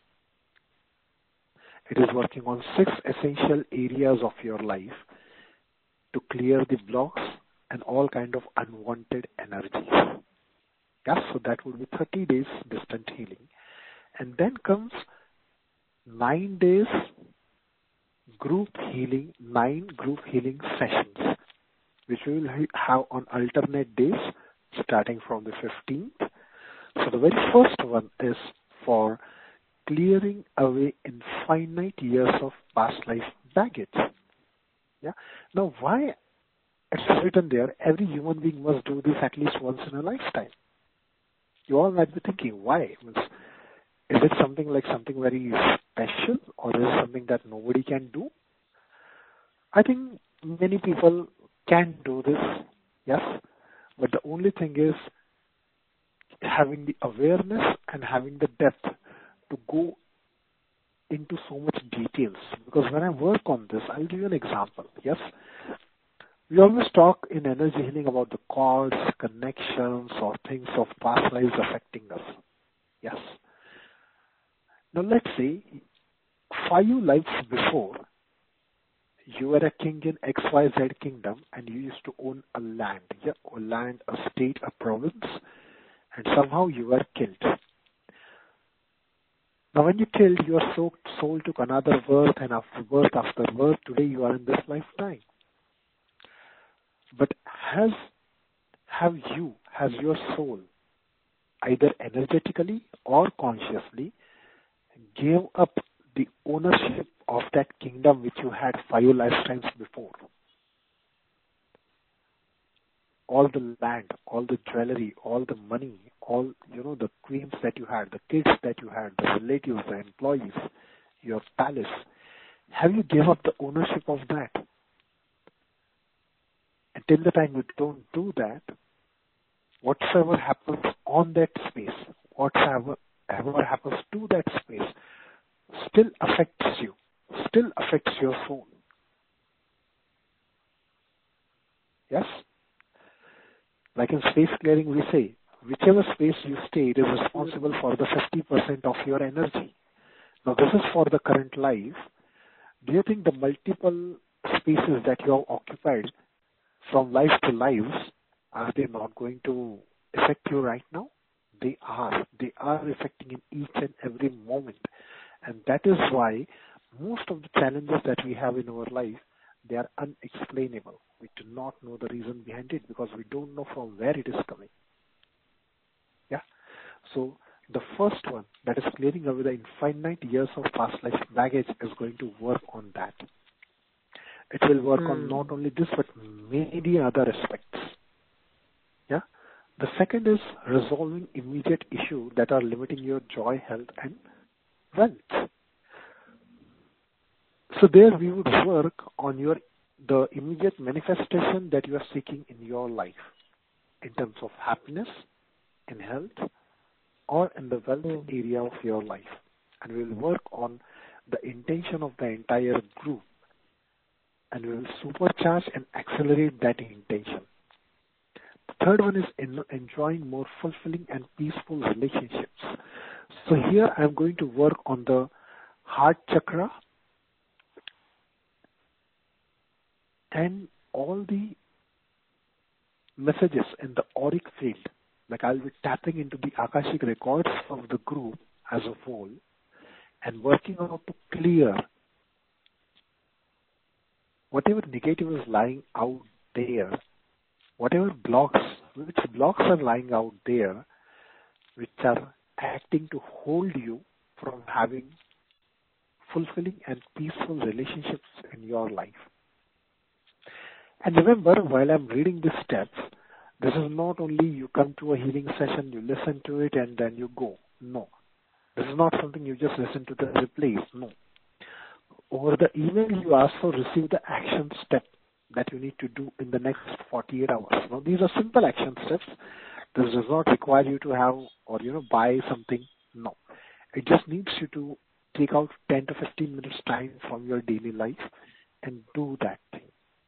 It is working on six essential areas of your life to clear the blocks and all kind of unwanted energies. Yes, so that would be thirty days distant healing. And then comes nine days group healing, nine group healing sessions, which we will have on alternate days starting from the fifteenth. So the very first one is for clearing away infinite years of past life baggage. Yeah. Now, why it's written there, every human being must do this at least once in a lifetime. You all might be thinking, why? Is it something like something very special, or is it something that nobody can do? I think many people can do this, yes, but the only thing is having the awareness and having the depth to go into so much details. Because when I work on this, I'll give you an example, yes. We always talk in energy healing about the cords, connections, or things of past lives affecting us, yes. Now let's say five lives before, you were a king in X Y Z kingdom and you used to own a land, yeah, a land, a state, a province, and somehow you were killed. Now when you killed, your soul took another birth, and after birth after birth, today you are in this lifetime. But has have you, has your soul, either energetically or consciously, gave up the ownership of that kingdom which you had five lifetimes before? all the land, all the jewelry, all the money, all, you know, the queens that you had, the kids that you had, the relatives, the employees, your palace. Have you given up the ownership of that? Until the time you don't do that, whatsoever happens on that space, whatever ever happens to that space, still affects you, still affects your soul. Yes? Like in space clearing, we say, whichever space you stay, it is responsible for the fifty percent of your energy. Now, this is for the current life. Do you think the multiple spaces that you have occupied from life to lives, are they not going to affect you right now? They are. They are affecting in each and every moment. And that is why most of the challenges that we have in our life, they are unexplainable. We do not know the reason behind it because we don't know from where it is coming. Yeah. So the first one, that is clearing away the infinite years of past life baggage, is going to work on that. It will work mm. on not only this, but many other aspects. Yeah. The second is resolving immediate issues that are limiting your joy, health, and wealth. So there we would work on your the immediate manifestation that you are seeking in your life, in terms of happiness, in health, or in the wealth mm. area of your life. And we will work on the intention of the entire group. And we will supercharge and accelerate that intention. The third one is in enjoying more fulfilling and peaceful relationships. So here I am going to work on the heart chakra and all the messages in the auric field. Like I'll be tapping into the Akashic records of the group as a whole and working out to clear whatever negative is lying out there, whatever blocks, which blocks are lying out there, which are acting to hold you from having fulfilling and peaceful relationships in your life. And remember, while I'm reading these steps, this is not only you come to a healing session, you listen to it, and then you go. No. This is not something you just listen to the replays. No. Over the email, you ask for receive the action step that you need to do in the next forty-eight hours. Now, these are simple action steps. This does not require you to have or, you know, buy something. No. It just needs you to take out ten to fifteen minutes time from your daily life and do that thing.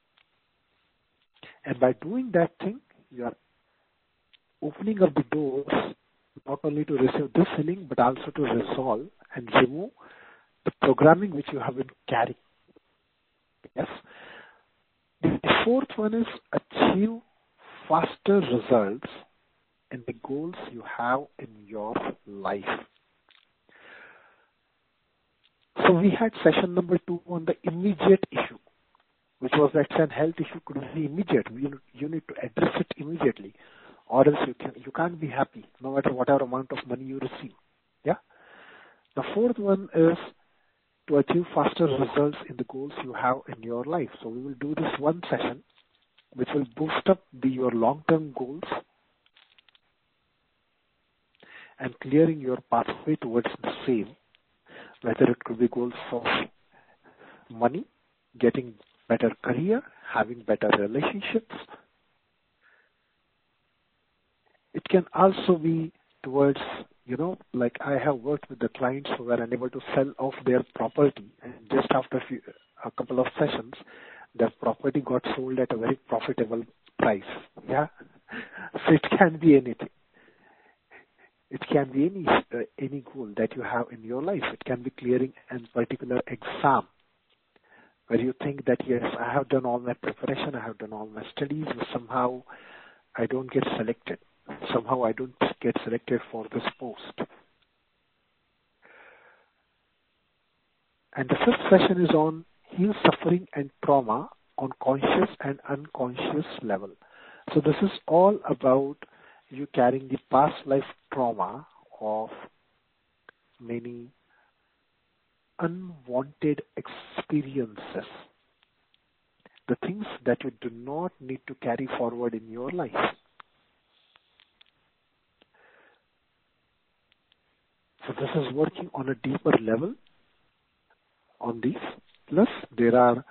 And by doing that thing, you are opening up the doors not only to receive this healing, but also to resolve and remove the programming which you have been carrying. Yes. The fourth one is achieve faster results in the goals you have in your life. So we had session number two on the immediate issue, which was that an health issue could be immediate. You, you need to address it immediately, or else you can you can't be happy no matter whatever amount of money you receive. Yeah. The fourth one is to achieve faster results in the goals you have in your life. So we will do this one session, which will boost up the, your long-term goals and clearing your pathway towards the same, whether it could be goals of money, getting better career, having better relationships. It can also be towards, you know, like I have worked with the clients who were unable to sell off their property, and just after a, few, a couple of sessions, their property got sold at a very profitable price. Yeah, so it can be anything. It can be any uh, any goal that you have in your life. It can be clearing a particular exam where you think that yes, I have done all my preparation, I have done all my studies, but somehow I don't get selected. Somehow I don't get selected for this post. And the fifth session is on heal suffering and trauma on conscious and unconscious level. So this is all about you carrying the past life trauma of many unwanted experiences. the things that you do not need to carry forward in your life. So this is working on a deeper level on these. Plus, there are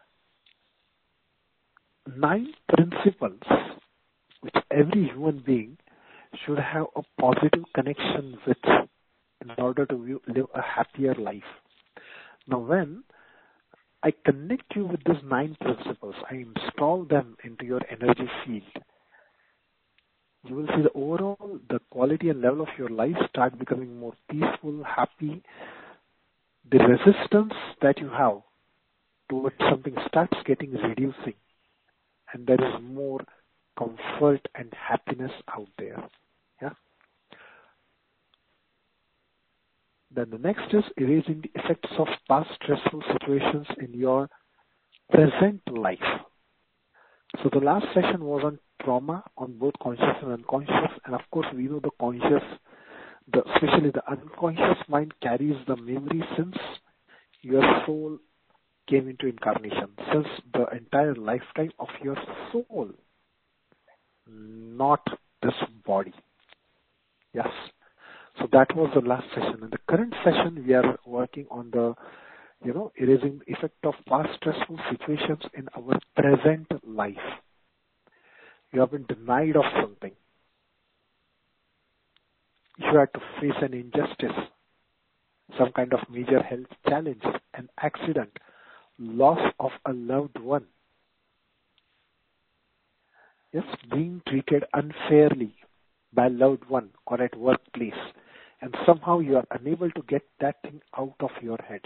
nine principles which every human being should have a positive connection with in order to live a happier life. Now, when I connect you with these nine principles, I install them into your energy field, you will see the overall, the quality and level of your life start becoming more peaceful, happy. The resistance that you have towards something starts getting reducing, and there is more comfort and happiness out there. Yeah. Then the next is erasing the effects of past stressful situations in your present life. So the last session was on trauma, on both conscious and unconscious, and of course we know the conscious, the, especially the unconscious mind carries the memory since your soul came into incarnation, since the entire lifetime of your soul, not this body. Yes. So that was the last session. In the current session, we are working on the, you know, erasing the effect of past stressful situations in our present life. You have been denied of something. You had to face an injustice, some kind of major health challenge, an accident, loss of a loved one. Yes, being treated unfairly by a loved one or at workplace, and somehow you are unable to get that thing out of your head.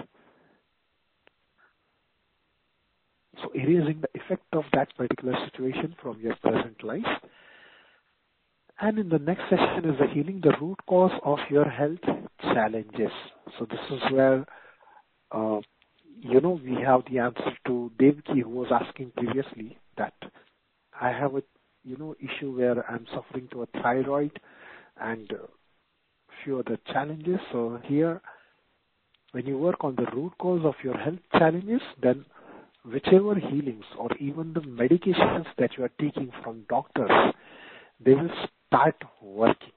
So erasing the effect of that particular situation from your present life. And in the next session is the healing the root cause of your health challenges. So this is where, uh, you know, we have the answer to Devki, who was asking previously that I have a, you know, issue where I'm suffering to a thyroid and uh, few other challenges. So here, when you work on the root cause of your health challenges, then whichever healings or even the medications that you are taking from doctors, they will start working.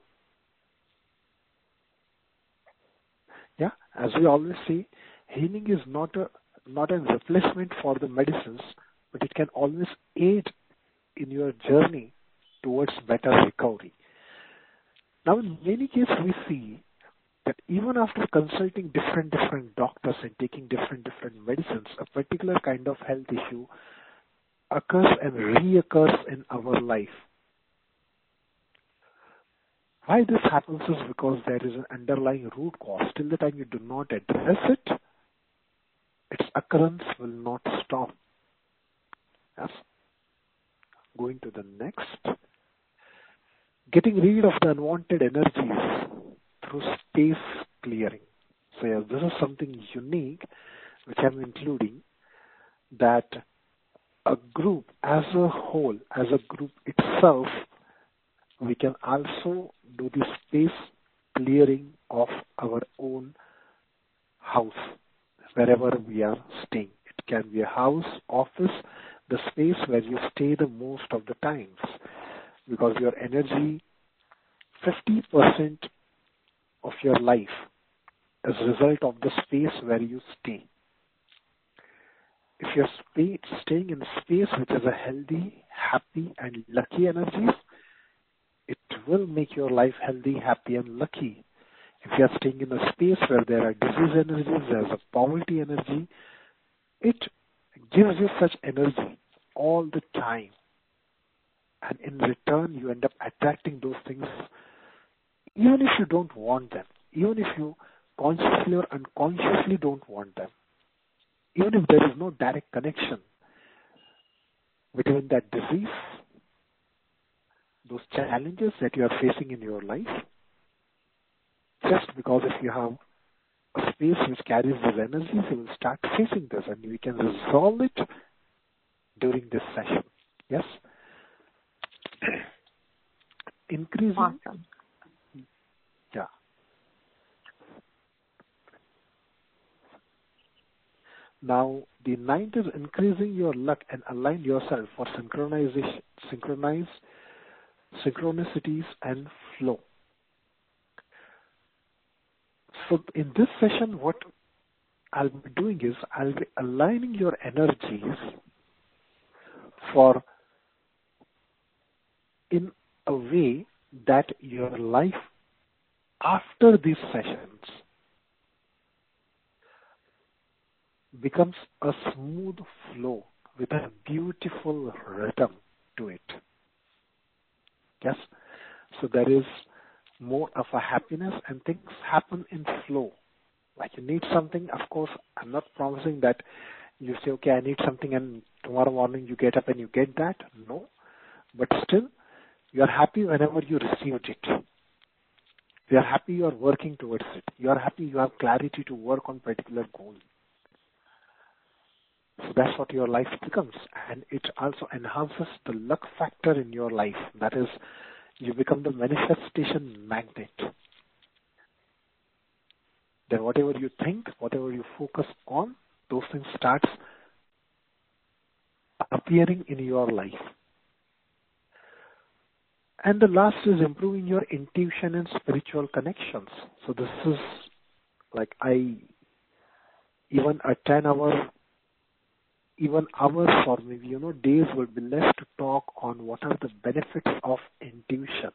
Yeah, as we always say, healing is not a not a replacement for the medicines, but it can always aid in your journey towards better recovery. Now, in many cases, we see that even after consulting different different doctors and taking different different medicines, a particular kind of health issue occurs and reoccurs in our life. Why this happens is because there is an underlying root cause. Till the time you do not address it, its occurrence will not stop. Yes. Going to the next. Getting rid of the unwanted energies through space clearing. So yes, this is something unique which I'm including, that a group as a whole, as a group itself, we can also do the space clearing of our own house, wherever we are staying. It can be a house, office, the space where you stay the most of the times, because your energy, fifty percent of your life is a result of the space where you stay. If you're stay, staying in a space which is a healthy, happy, and lucky energy, it will make your life healthy, happy, and lucky. If you're staying in a space where there are disease energies, there's a poverty energy, it gives you such energy all the time. And in return, you end up attracting those things, even if you don't want them, even if you consciously or unconsciously don't want them, even if there is no direct connection between that disease, those challenges that you are facing in your life, just because if you have a space which carries these energies, you will start facing this, and we can resolve it during this session. Yes? Increasing. Awesome. Yeah. Now, the ninth is increasing your luck and align yourself for synchronization, synchronize, synchronicities and flow. So in this session, what I'll be doing is I'll be aligning your energies for in a way that your life after these sessions becomes a smooth flow with a beautiful rhythm to it. Yes, so there is more of a happiness and things happen in flow. Like you need something, of course, I'm not promising that you say, okay, I need something and tomorrow morning you get up and you get that. No, but still you are happy whenever you received it. You are happy you are working towards it. You are happy you have clarity to work on particular goal. So that's what your life becomes. And it also enhances the luck factor in your life. That is, you become the manifestation magnet. Then whatever you think, whatever you focus on, those things starts appearing in your life. And the last is improving your intuition and spiritual connections. So this is like I, even a ten hour, even hours or maybe, you know, days will be less to talk on what are the benefits of intuition.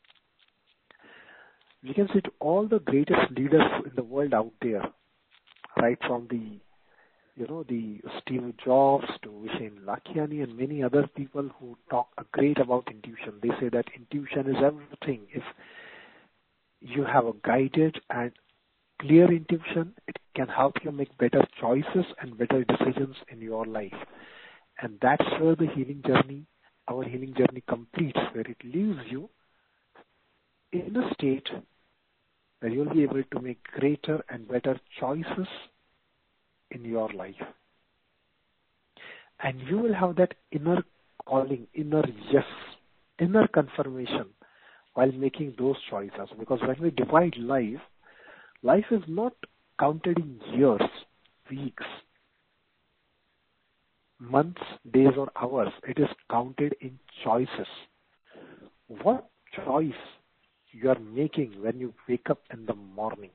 We can see to all the greatest leaders in the world out there, right from the, you know, the Steve Jobs to Vishen Lakhiani and many other people who talk great about intuition. They say that intuition is everything. If you have a guided and clear intuition, it can help you make better choices and better decisions in your life. And that's where the healing journey, our healing journey completes, where it leaves you in a state where you'll be able to make greater and better choices in your life. And you will have that inner calling, inner yes, inner confirmation while making those choices. Because when we divide life, life is not counted in years, weeks, months, days or hours. It is counted in choices. What choice you are making when you wake up in the morning?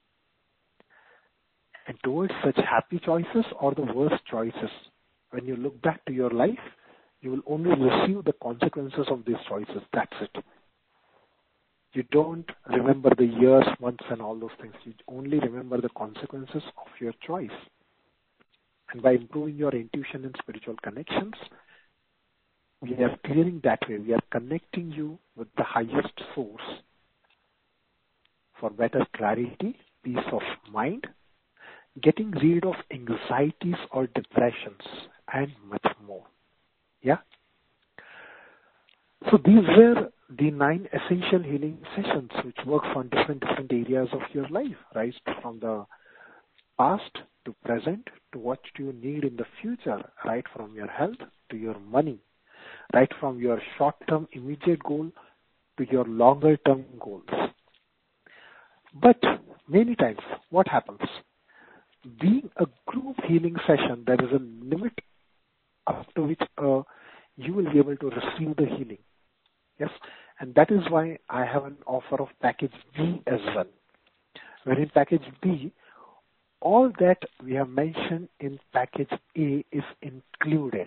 And towards such happy choices or the worst choices, when you look back to your life, you will only receive the consequences of these choices. That's it. You don't remember the years, months and all those things. You only remember the consequences of your choice. And by improving your intuition and spiritual connections, we are clearing that way. We are connecting you with the highest source for better clarity, peace of mind, getting rid of anxieties or depressions, and much more. Yeah? So these were the nine essential healing sessions which works on different, different areas of your life, right? From the past to present to what do you need in the future, right? From your health to your money, right? From your short-term immediate goal to your longer-term goals. But many times, what happens? Being a group healing session, there is a limit up to which uh, you will be able to receive the healing. Yes, and that is why I have an offer of package B as well. Where in package B, all that we have mentioned in package A is included.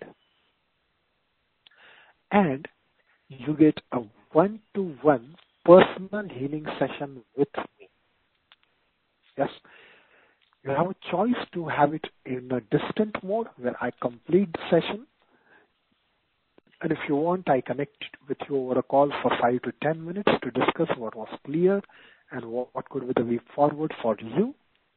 And you get a one-to-one personal healing session with me. Yes. You have a choice to have it in a distant mode where I complete the session. And if you want, I connect with you over a call for five to ten minutes to discuss what was clear and what, what could be the way forward for you.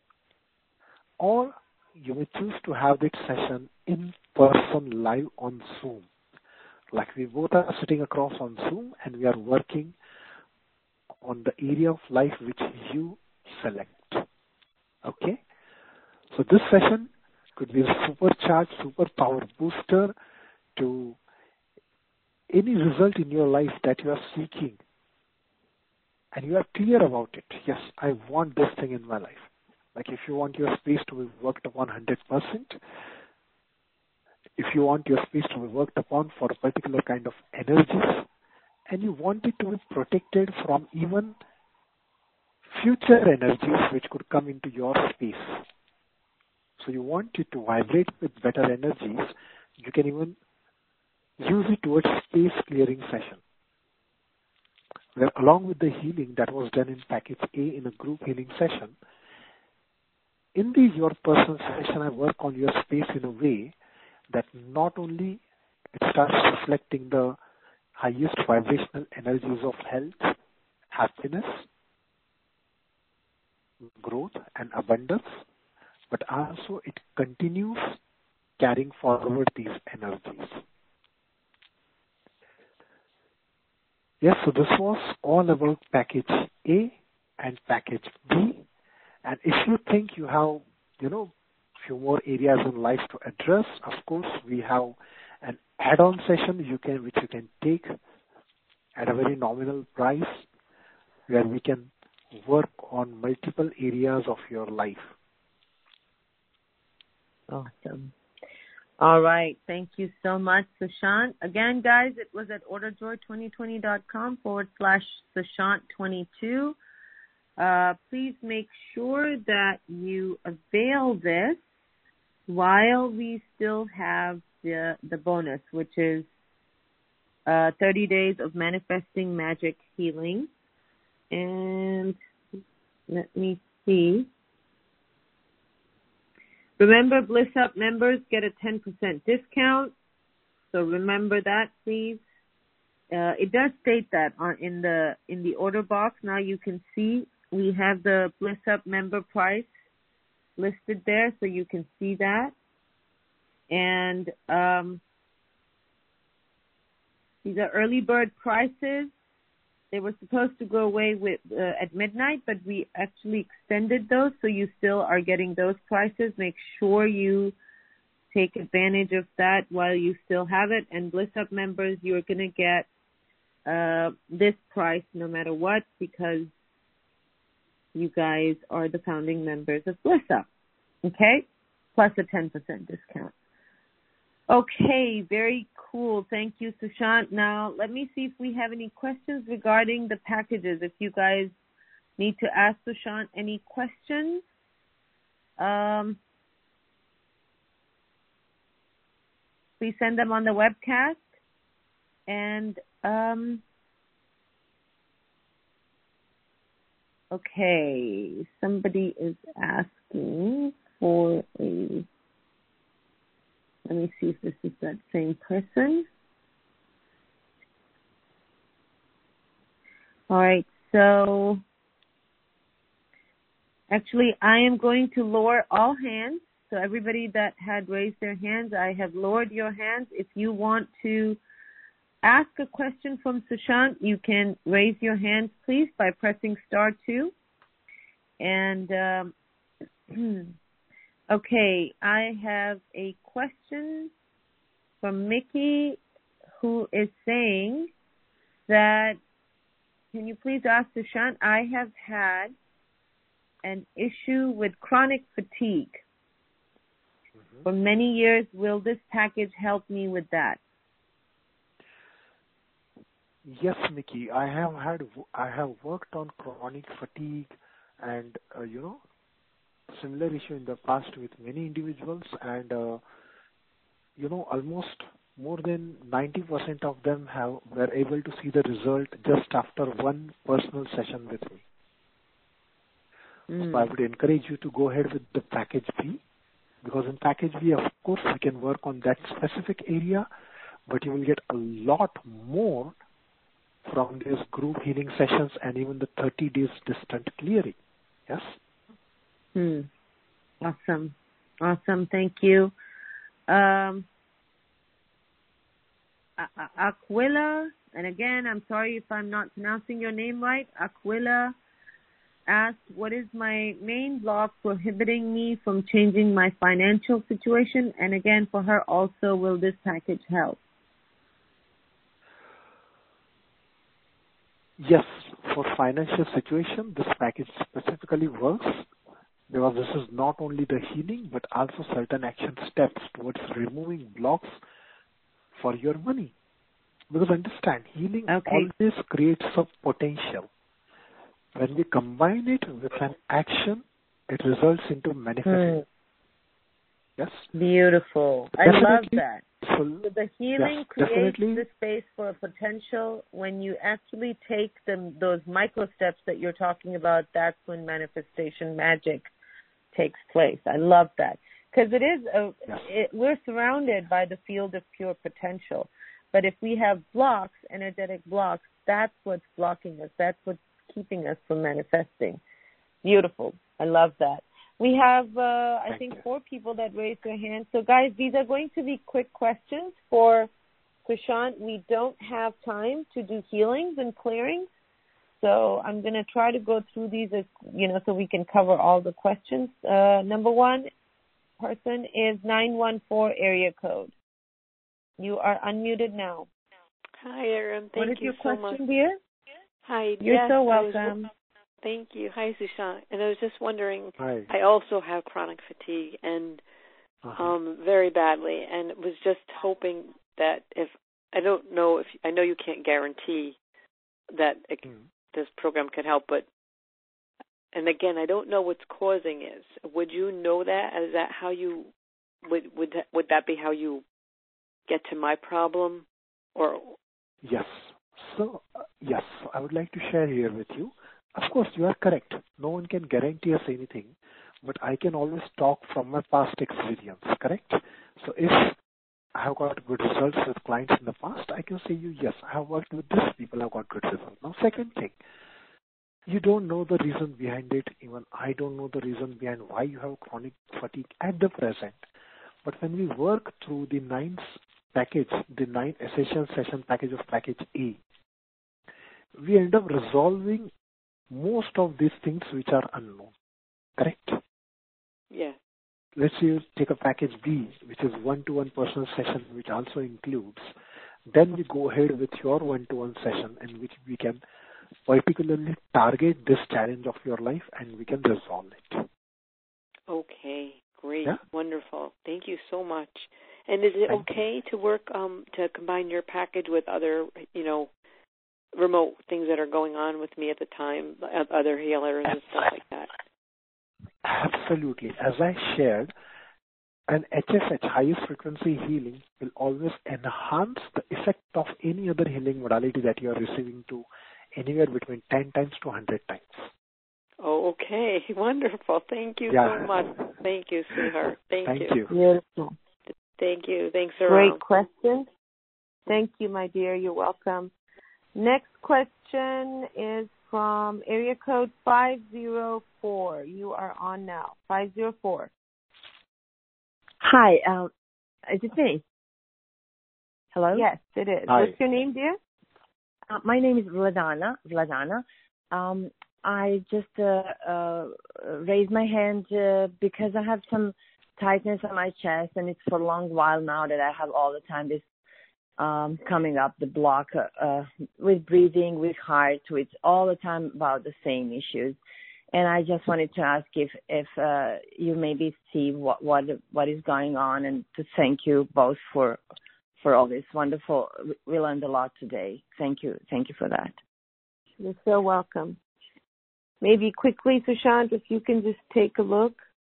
Or you may choose to have that session in person live on Zoom. Like we both are sitting across on Zoom and we are working on the area of life which you select. Okay? So this session could be a supercharged, super power booster to any result in your life that you are seeking. And you are clear about it. Yes, I want this thing in my life. Like if you want your space to be worked upon one hundred percent, if you want your space to be worked upon for a particular kind of energies, and you want it to be protected from even future energies which could come into your space. So you want it to vibrate with better energies, you can even use it towards space clearing session. Where along with the healing that was done in package A in a group healing session, in the your personal session, I work on your space in a way that not only it starts reflecting the highest vibrational energies of health, happiness, growth, and abundance, but also it continues carrying forward these energies. Yes, so this was all about package A and package B. And if you think you have, you know, few more areas in life to address, of course, we have an add-on session you can, which you can take at a very nominal price, where we can work on multiple areas of your life. Awesome. All right. Thank you so much, Sushant. Again, guys, it was at orderjoy2020.com forward slash Sushant22. Uh, please make sure that you avail this while we still have the, the bonus, which is uh, thirty days of manifesting magic healing. And let me see. Remember, Bliss Up members get a ten percent discount. So remember that, please. Uh, it does state that on, in the in the order box. Now you can see we have the Bliss Up member price listed there, so you can see that. And um, these are early bird prices. They were supposed to go away with uh, at midnight, but we actually extended those, so you still are getting those prices. Make sure you take advantage of that while you still have it. And Bliss Up members, you're going to get uh, this price no matter what, because you guys are the founding members of Bliss Up, okay? Plus a ten percent discount. Okay, very cool. Thank you, Sushant. Now, let me see if we have any questions regarding the packages. If you guys need to ask Sushant any questions, um, please send them on the webcast. And, um, okay, somebody is asking for a... Let me see if this is that same person. All right, so actually I am going to lower all hands. So everybody that had raised their hands, I have lowered your hands. If you want to ask a question from Sushant, you can raise your hands, please, by pressing star two. And um, okay, I have a question from Mickey, who is saying that, can you please ask Sushant, I have had an issue with chronic fatigue mm-hmm. for many years. Will this package help me with that? Yes, Mickey, I have had, I have worked on chronic fatigue and, uh, you know, similar issue in the past with many individuals, and uh, you know, almost more than ninety percent of them have were able to see the result just after one personal session with me. Mm. So I would encourage you to go ahead with the package B, because in package B, of course, we can work on that specific area, but you will get a lot more from these group healing sessions and even the thirty days distant clearing. Yes. Hmm. Awesome. Awesome. Thank you. Um, Aquila, and again, I'm sorry if I'm not pronouncing your name right. Aquila asked, what is my main block prohibiting me from changing my financial situation? And again, for her also, will this package help? Yes, for financial situation, this package specifically works. Because this is not only the healing, but also certain action steps towards removing blocks for your money. Because understand, healing Okay. always creates a potential. When we combine it with an action, it results into manifestation. Hmm. Yes? Beautiful. I Definitely. love that. So, So the healing yes, creates definitely. the space for a potential. When you actually take them, those micro steps that you're talking about, that's when manifestation magic takes place. I love that. Because it is, a, Yes. it, we're surrounded by the field of pure potential. But if we have blocks, energetic blocks, that's what's blocking us. That's what's keeping us from manifesting. Beautiful. I love that. We have, uh, I Thank think, you. four people that raised their hands. So, guys, these are going to be quick questions for Sushant. We don't have time to do healings and clearings. So I'm going to try to go through these, as you know, so we can cover all the questions. Uh, number one person is nine one four area code. You are unmuted now. Hi, Erin. Thank What is you your so question, much. dear? Hi. You're yes, so I was- welcome. thank you. Hi, Sushant. And I was just wondering, Hi. I also have chronic fatigue and Uh-huh. um very badly, and was just hoping that if I don't know if I know you can't guarantee that it, Mm. this program can help, but and again, I don't know what's causing it. Would you know that? Is that how you would would that, would that be how you get to my problem, or Yes. So, uh, yes, I would like to share here with you. Of course, you are correct. No one can guarantee us anything, but I can always talk from my past experience, correct? So if I have got good results with clients in the past, I can say you, yes, I have worked with these people, I've got good results. Now, second thing, you don't know the reason behind it. Even I don't know the reason behind why you have chronic fatigue at the present. But when we work through the ninth package, the nine essential session package of package A, we end up resolving most of these things which are unknown. Correct? yeah? Let's say you take a package B, which is one-to-one personal session, which also includes. Then we go ahead with your one-to-one session in which we can particularly target this challenge of your life and we can resolve it. Okay, great, Yeah? wonderful. Thank you so much. And is it Thank okay to work um to combine your package with other, you know, remote things that are going on with me at the time, other healers and stuff like that? Absolutely. As I shared, an H S H, highest frequency healing, will always enhance the effect of any other healing modality that you are receiving to anywhere between ten times to one hundred times. Oh, okay. Wonderful. Thank you Yeah. so much. Thank you, sweetheart. Thank, Thank you. you. Beautiful. Thank you. Thanks, Great around. question. Thank you, my dear. You're welcome. Next question is from area code five zero four. You are on now. five zero four. Hi, um, is it me? Hello? Yes, it is. Hi. What's your name, dear? Uh, my name is Vladana. Vladana. Um, I just uh, uh, raised my hand uh, because I have some tightness on my chest, and it's for a long while now that I have all the time this um, coming up, the block uh, uh, with breathing, with heart, with all the time about the same issues. And I just wanted to ask if if uh, you maybe see what what what is going on, and to thank you both for for all this wonderful. We learned a lot today. Thank you, thank you for that. You're so welcome. Maybe quickly, Sushant, if you can just take a look.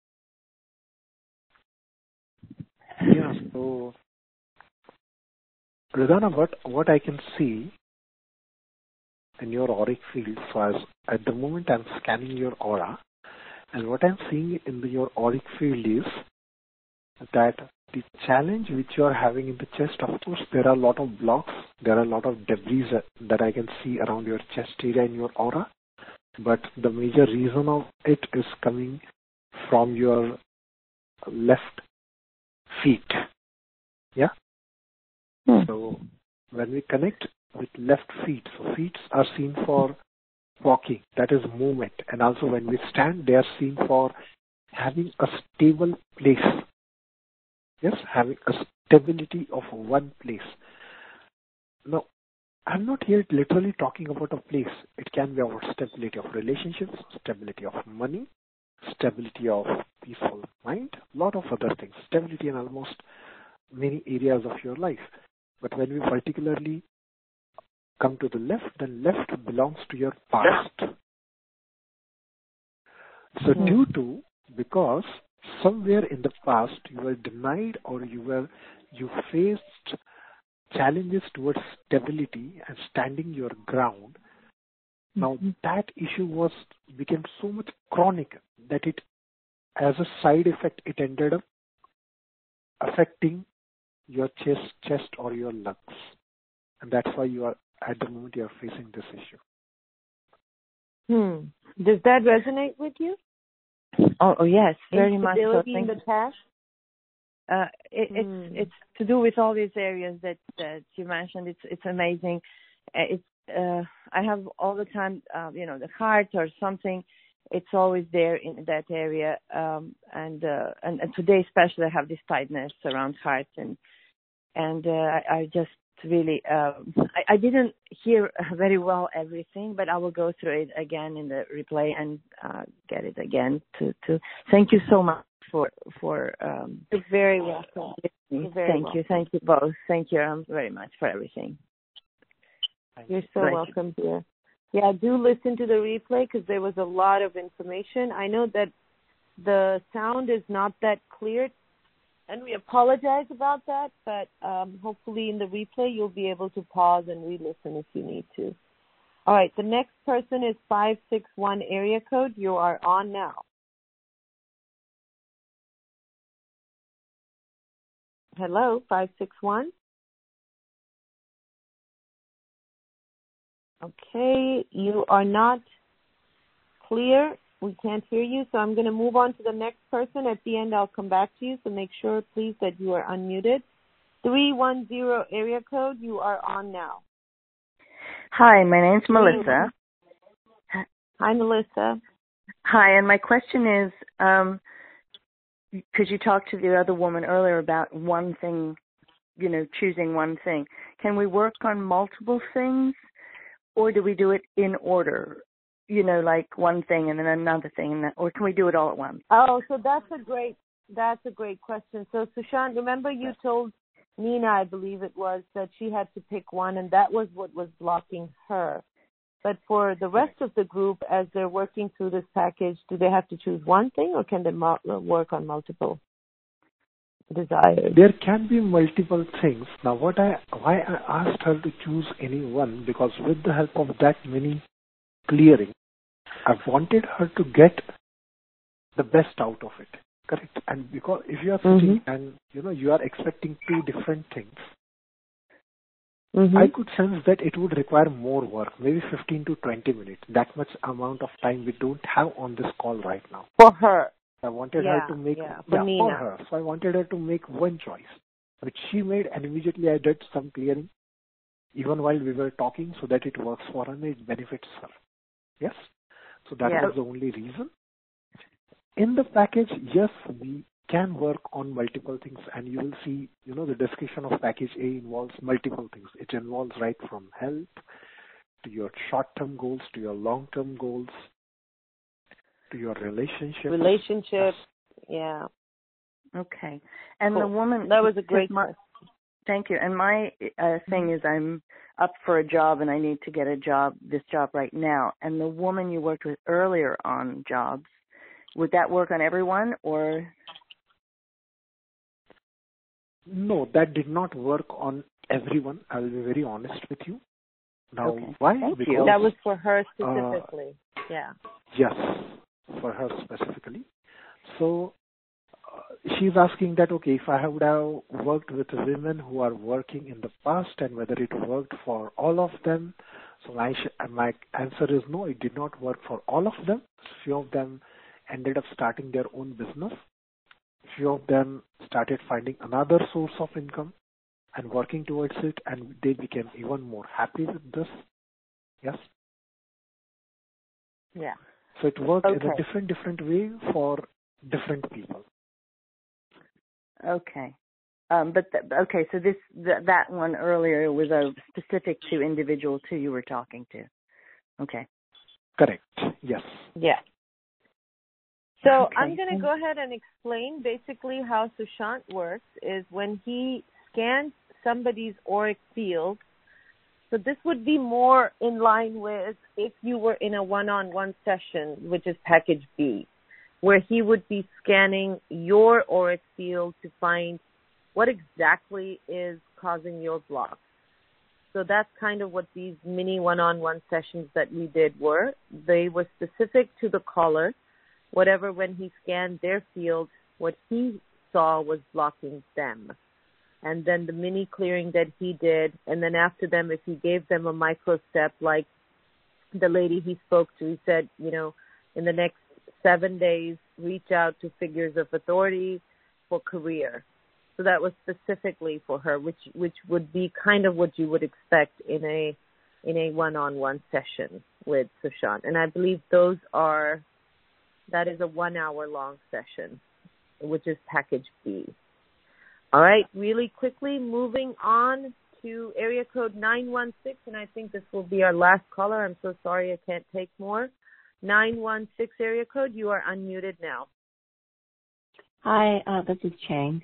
Yeah, so Radhana, what what I can see in your auric field, so as at the moment I'm scanning your aura, and what I'm seeing in the, your auric field is that the challenge which you are having in the chest, of course, there are a lot of blocks, there are a lot of debris that, that I can see around your chest area in your aura, but the major reason of it is coming from your left feet. Yeah? Hmm. So when we connect with left feet, so feet are seen for walking, that is movement, and also when we stand, they are seen for having a stable place. Yes, having a stability of one place. Now, I'm not here literally talking about a place. It can be about stability of relationships, stability of money, stability of peaceful mind, a lot of other things, stability in almost many areas of your life. But when we particularly come to the left, then left belongs to your past. So mm-hmm. due to, because somewhere in the past you were denied or you were, you faced challenges towards stability and standing your ground. Now mm-hmm. that issue was became so much chronic that it, as a side effect, it ended up affecting your chest, chest or your lungs, and that's why you are at the moment you are facing this issue. Hmm. Does that resonate with you? Oh, oh yes, very much so. Instability in the past. Uh, it, it's mm. it's to do with all these areas that, that you mentioned. It's it's amazing. It's uh, I have all the time, uh, you know, the heart or something. It's always there in that area, um, and, uh, and and today especially I have this tightness around heart, and and uh, I, I just really uh, I, I didn't hear very well everything, but I will go through it again in the replay and uh, get it again. To to thank you so much for for. Um, You're very welcome. You're very thank welcome. you, thank you both. Thank you um, very much for everything. You're so Thank welcome, you. dear. Yeah, do listen to the replay because there was a lot of information. I know that the sound is not that clear, and we apologize about that, but um, hopefully in the replay you'll be able to pause and re-listen if you need to. All right, the next person is five six one area code. You are on now. Hello, five six one. Okay, you are not clear. We can't hear you, so I'm going to move on to the next person. At the end, I'll come back to you, so make sure, please, that you are unmuted. three one zero area code, you are on now. Hi, my name's Melissa. Hi, Melissa. Hi, and my question is, um, because you talked to the other woman earlier about one thing, you know, choosing one thing. Can we work on multiple things? Or do we do it in order, you know, like one thing and then another thing, and then, or can we do it all at once? Oh, so that's a great, that's a great question. So, Sushant, remember you told Nina, I believe it was, that she had to pick one, and that was what was blocking her. But for the rest of the group, as they're working through this package, do they have to choose one thing, or can they mo- work on multiple desires? There can be multiple things. Now, what I why I asked her to choose any one, because with the help of that many clearing, I wanted her to get the best out of it. Correct? And because if you are sitting mm-hmm. and you know you are expecting two different things, mm-hmm. I could sense that it would require more work, maybe fifteen to twenty minutes. That much amount of time we don't have on this call right now. For her. I wanted yeah, her to make yeah, for, yeah, for her. So I wanted her to make one choice, which she made, and immediately I did some clearing, even while we were talking, so that it works for her and it benefits her. Yes? So that yeah. was the only reason. In the package, yes, we can work on multiple things, and you will see, you know, the description of package A involves multiple things. It involves right from health to your short-term goals, to your long-term goals, to your relationship. Relationship, yeah. Okay. And cool. the woman... That was a great my, Thank you. And my uh, thing is I'm up for a job and I need to get a job, this job right now. And the woman you worked with earlier on jobs, would that work on everyone or... No, that did not work on everyone. I will be very honest with you. Now, okay. why? Thank because you. That was for her specifically. Uh, yeah. Yes, for her specifically. So uh, she's asking that, okay, if I would have worked with women who are working in the past and whether it worked for all of them. So my, my answer is no, it did not work for all of them. Few of them ended up starting their own business. Few of them started finding another source of income and working towards it, and they became even more happy with this. Yes? Yeah. So it worked okay. in a different, different way for different people. Okay. Um, but, th- okay, so this th- that one earlier was a specific to individual two you were talking to. Okay. Correct. Yes. Yeah. So Okay. I'm going to go ahead and explain basically how Sushant works is when he scans somebody's auric field. So this would be more in line with if you were in a one-on-one session, which is package B, where he would be scanning your auric field to find what exactly is causing your block. So that's kind of what these mini one-on-one sessions that we did were. They were specific to the caller. Whatever, when he scanned their field, what he saw was blocking them. And then the mini clearing that he did, and then after them, if he gave them a micro step, like the lady he spoke to, he said, you know, in the next seven days, reach out to figures of authority for career. So that was specifically for her, which which would be kind of what you would expect in a in a one-on-one session with Sushant. And I believe those are, that is a one-hour-long session, which is package B. All right, really quickly, moving on to area code nine one six, and I think this will be our last caller. I'm so sorry I can't take more. nine one six area code, you are unmuted now. Hi, uh, this is Chang.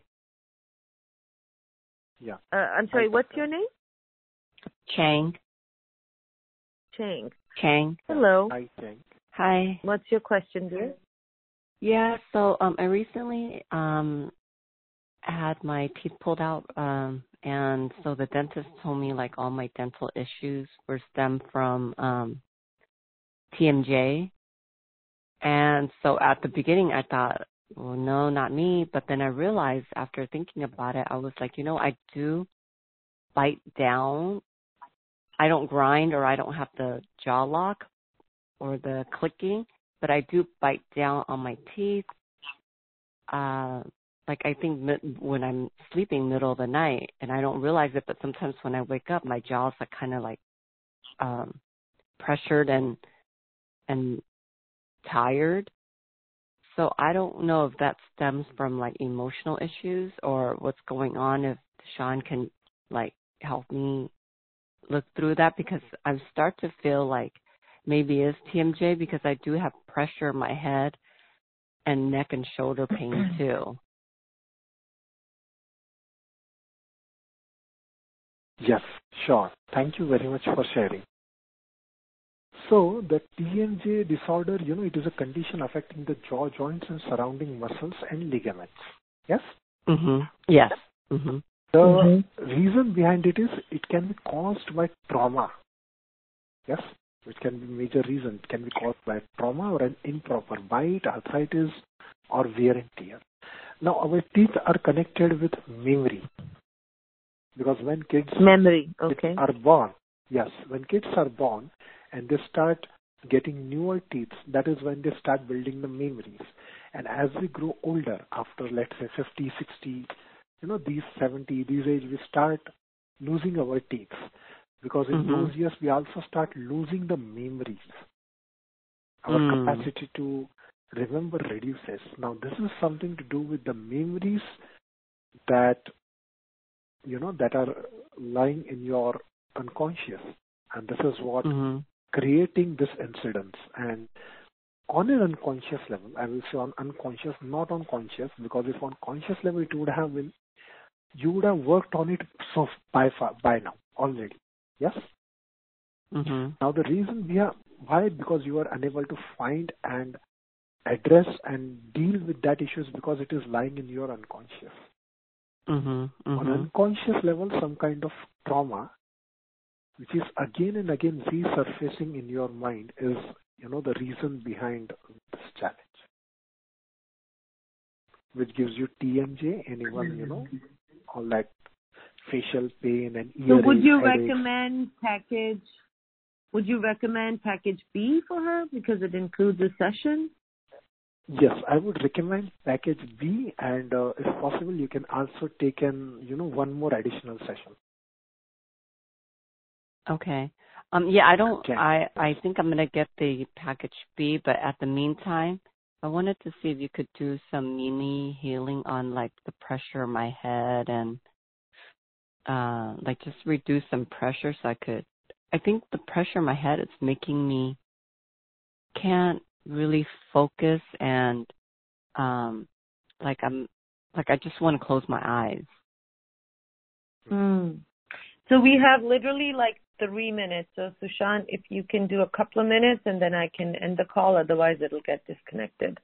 Yeah. Uh, I'm sorry, what's your name? Chang. Chang. Chang. Hello. Hi, Chang. Hi. What's your question, dear? Yeah, so um, I recently um, had my teeth pulled out, um, and so the dentist told me like all my dental issues were stemmed from um, T M J. And so at the beginning I thought, well, no, not me. But then I realized after thinking about it, I was like, you know, I do bite down. I don't grind or I don't have the jaw lock or the clicking, but I do bite down on my teeth. Uh, like I think mid- when I'm sleeping middle of the night and I don't realize it, but sometimes when I wake up, my jaw's like kind of like um, pressured and and tired. So I don't know if that stems from like emotional issues or what's going on. If Sean can like help me look through that, because I start to feel like maybe it's T M J because I do have pressure in my head and neck and shoulder pain too. Yes, sure. Thank you very much for sharing. So the T M J disorder, you know, it is a condition affecting the jaw joints and surrounding muscles and ligaments. Yes? Mm-hmm. Yes. Mm-hmm. The Mm-hmm. reason behind it is it can be caused by trauma. Yes? It can be major reason. It can be caused by trauma or an improper bite, arthritis, or wear and tear. Now, our teeth are connected with memory. Because when kids Memory, okay. are born, yes, when kids are born and they start getting newer teeth, that is when they start building the memories. And as we grow older, after let's say fifty, sixty, you know, these seventy, these age, we start losing our teeth. Because in Mm-hmm. those years, we also start losing the memories. Our Mm. capacity to remember reduces. Now, this is something to do with the memories that, you know, that are lying in your unconscious. And this is what Mm-hmm. creating this incidence. And on an unconscious level, I will say on unconscious, not on conscious, because if on conscious level it would have been, you would have worked on it so by far, by now already. Yes? Mm-hmm. Now the reason we are, why? Because you are unable to find and address and deal with that issue is because it is lying in your unconscious. Mm-hmm. Mm-hmm. On unconscious level, some kind of trauma, which is again and again resurfacing in your mind, is, you know, the reason behind this challenge, which gives you T M J, anyone, you know, all that facial pain and earache. So would you headaches. recommend package, would you recommend package B for her because it includes a session? Yes, I would recommend package B, and uh, if possible, you can also take in, you know, one more additional session. Okay. Um. Yeah. I don't. Okay. I. I think I'm gonna get the package B, but at the meantime, I wanted to see if you could do some mini healing on like the pressure in my head and uh like just reduce some pressure so I could. I think the pressure in my head is making me can't really focus and um, like I'm, like I just want to close my eyes. Mm. So we have literally like three minutes. So Sushant, if you can do a couple of minutes and then I can end the call, otherwise it'll get disconnected.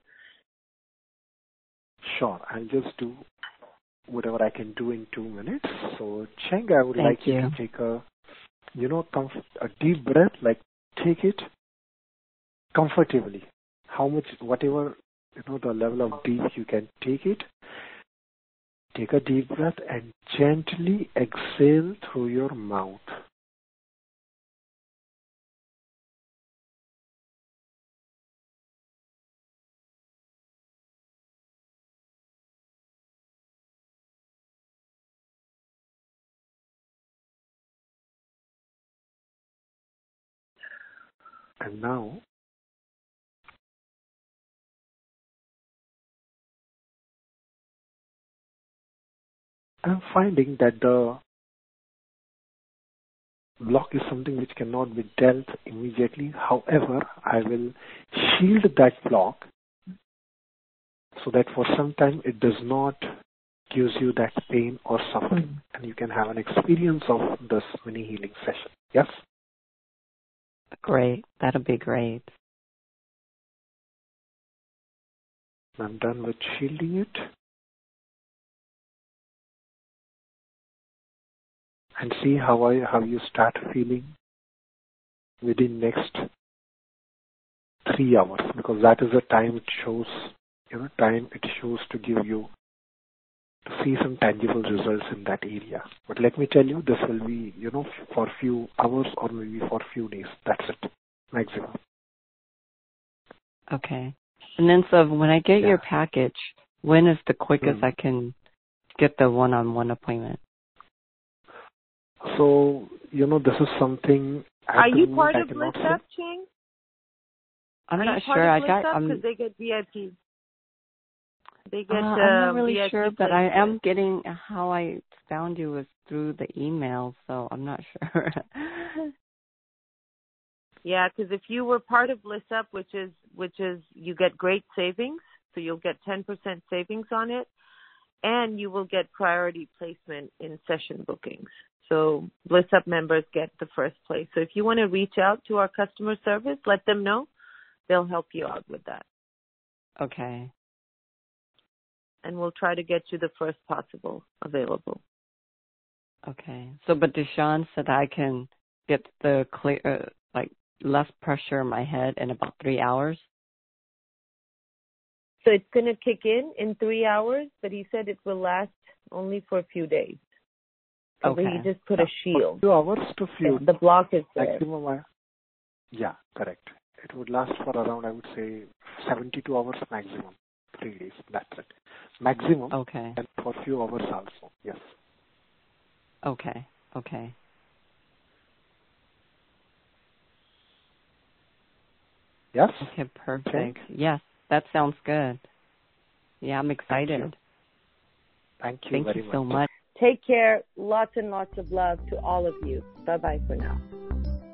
Sure, I'll just do whatever I can do in two minutes. So Cheng, I would Thank like you you to take a, you know, comf- a deep breath, like take it comfortably. How much, whatever, you know, the level of deep you can take it. Take a deep breath and gently exhale through your mouth. And now, I'm finding that the block is something which cannot be dealt immediately. However, I will shield that block so that for some time it does not give you that pain or suffering, mm. and you can have an experience of this mini healing session. Yes? Great. That'll be great. I'm done with shielding it. And see how I how you start feeling within next three hours, because that is the time it shows, you know, time it shows to give you, to see some tangible results in that area. But let me tell you, this will be, you know, for a few hours or maybe for a few days. That's it, maximum. Okay. And then, so when I get yeah. your package, when is the quickest mm. I can get the one-on-one appointment? So, you know, this is something... Are you part of BlissUp, Ching? I'm Are not you sure. I got... I'm, because they get V I P. They get uh, I'm uh, not really V I P sure, placement. but I am getting... How I found you was through the email, so I'm not sure. Yeah, because if you were part of BlissUp, which is which is you get great savings, so you'll get ten percent savings on it, and you will get priority placement in session bookings. So BlissUp members get the first place. So if you want to reach out to our customer service, let them know. They'll help you out with that. Okay. And we'll try to get you the first possible available. Okay. So, but Deshawn said I can get the clear, uh, like, less pressure in my head in about three hours. So it's going to kick in in three hours, but he said it will last only for a few days. Okay. He just put a shield. Few hours to few. The block is there. Maximum, yeah, correct. It would last for around, I would say, seventy-two hours maximum. Three days. That's it. Maximum. Okay. And for a few hours also. Yes. Okay. Okay. Yes? Okay, perfect. Thank. Yes, that sounds good. Yeah, I'm excited. Thank you, Thank you Thank very you much. so much. Take care. Lots and lots of love to all of you. Bye-bye for now.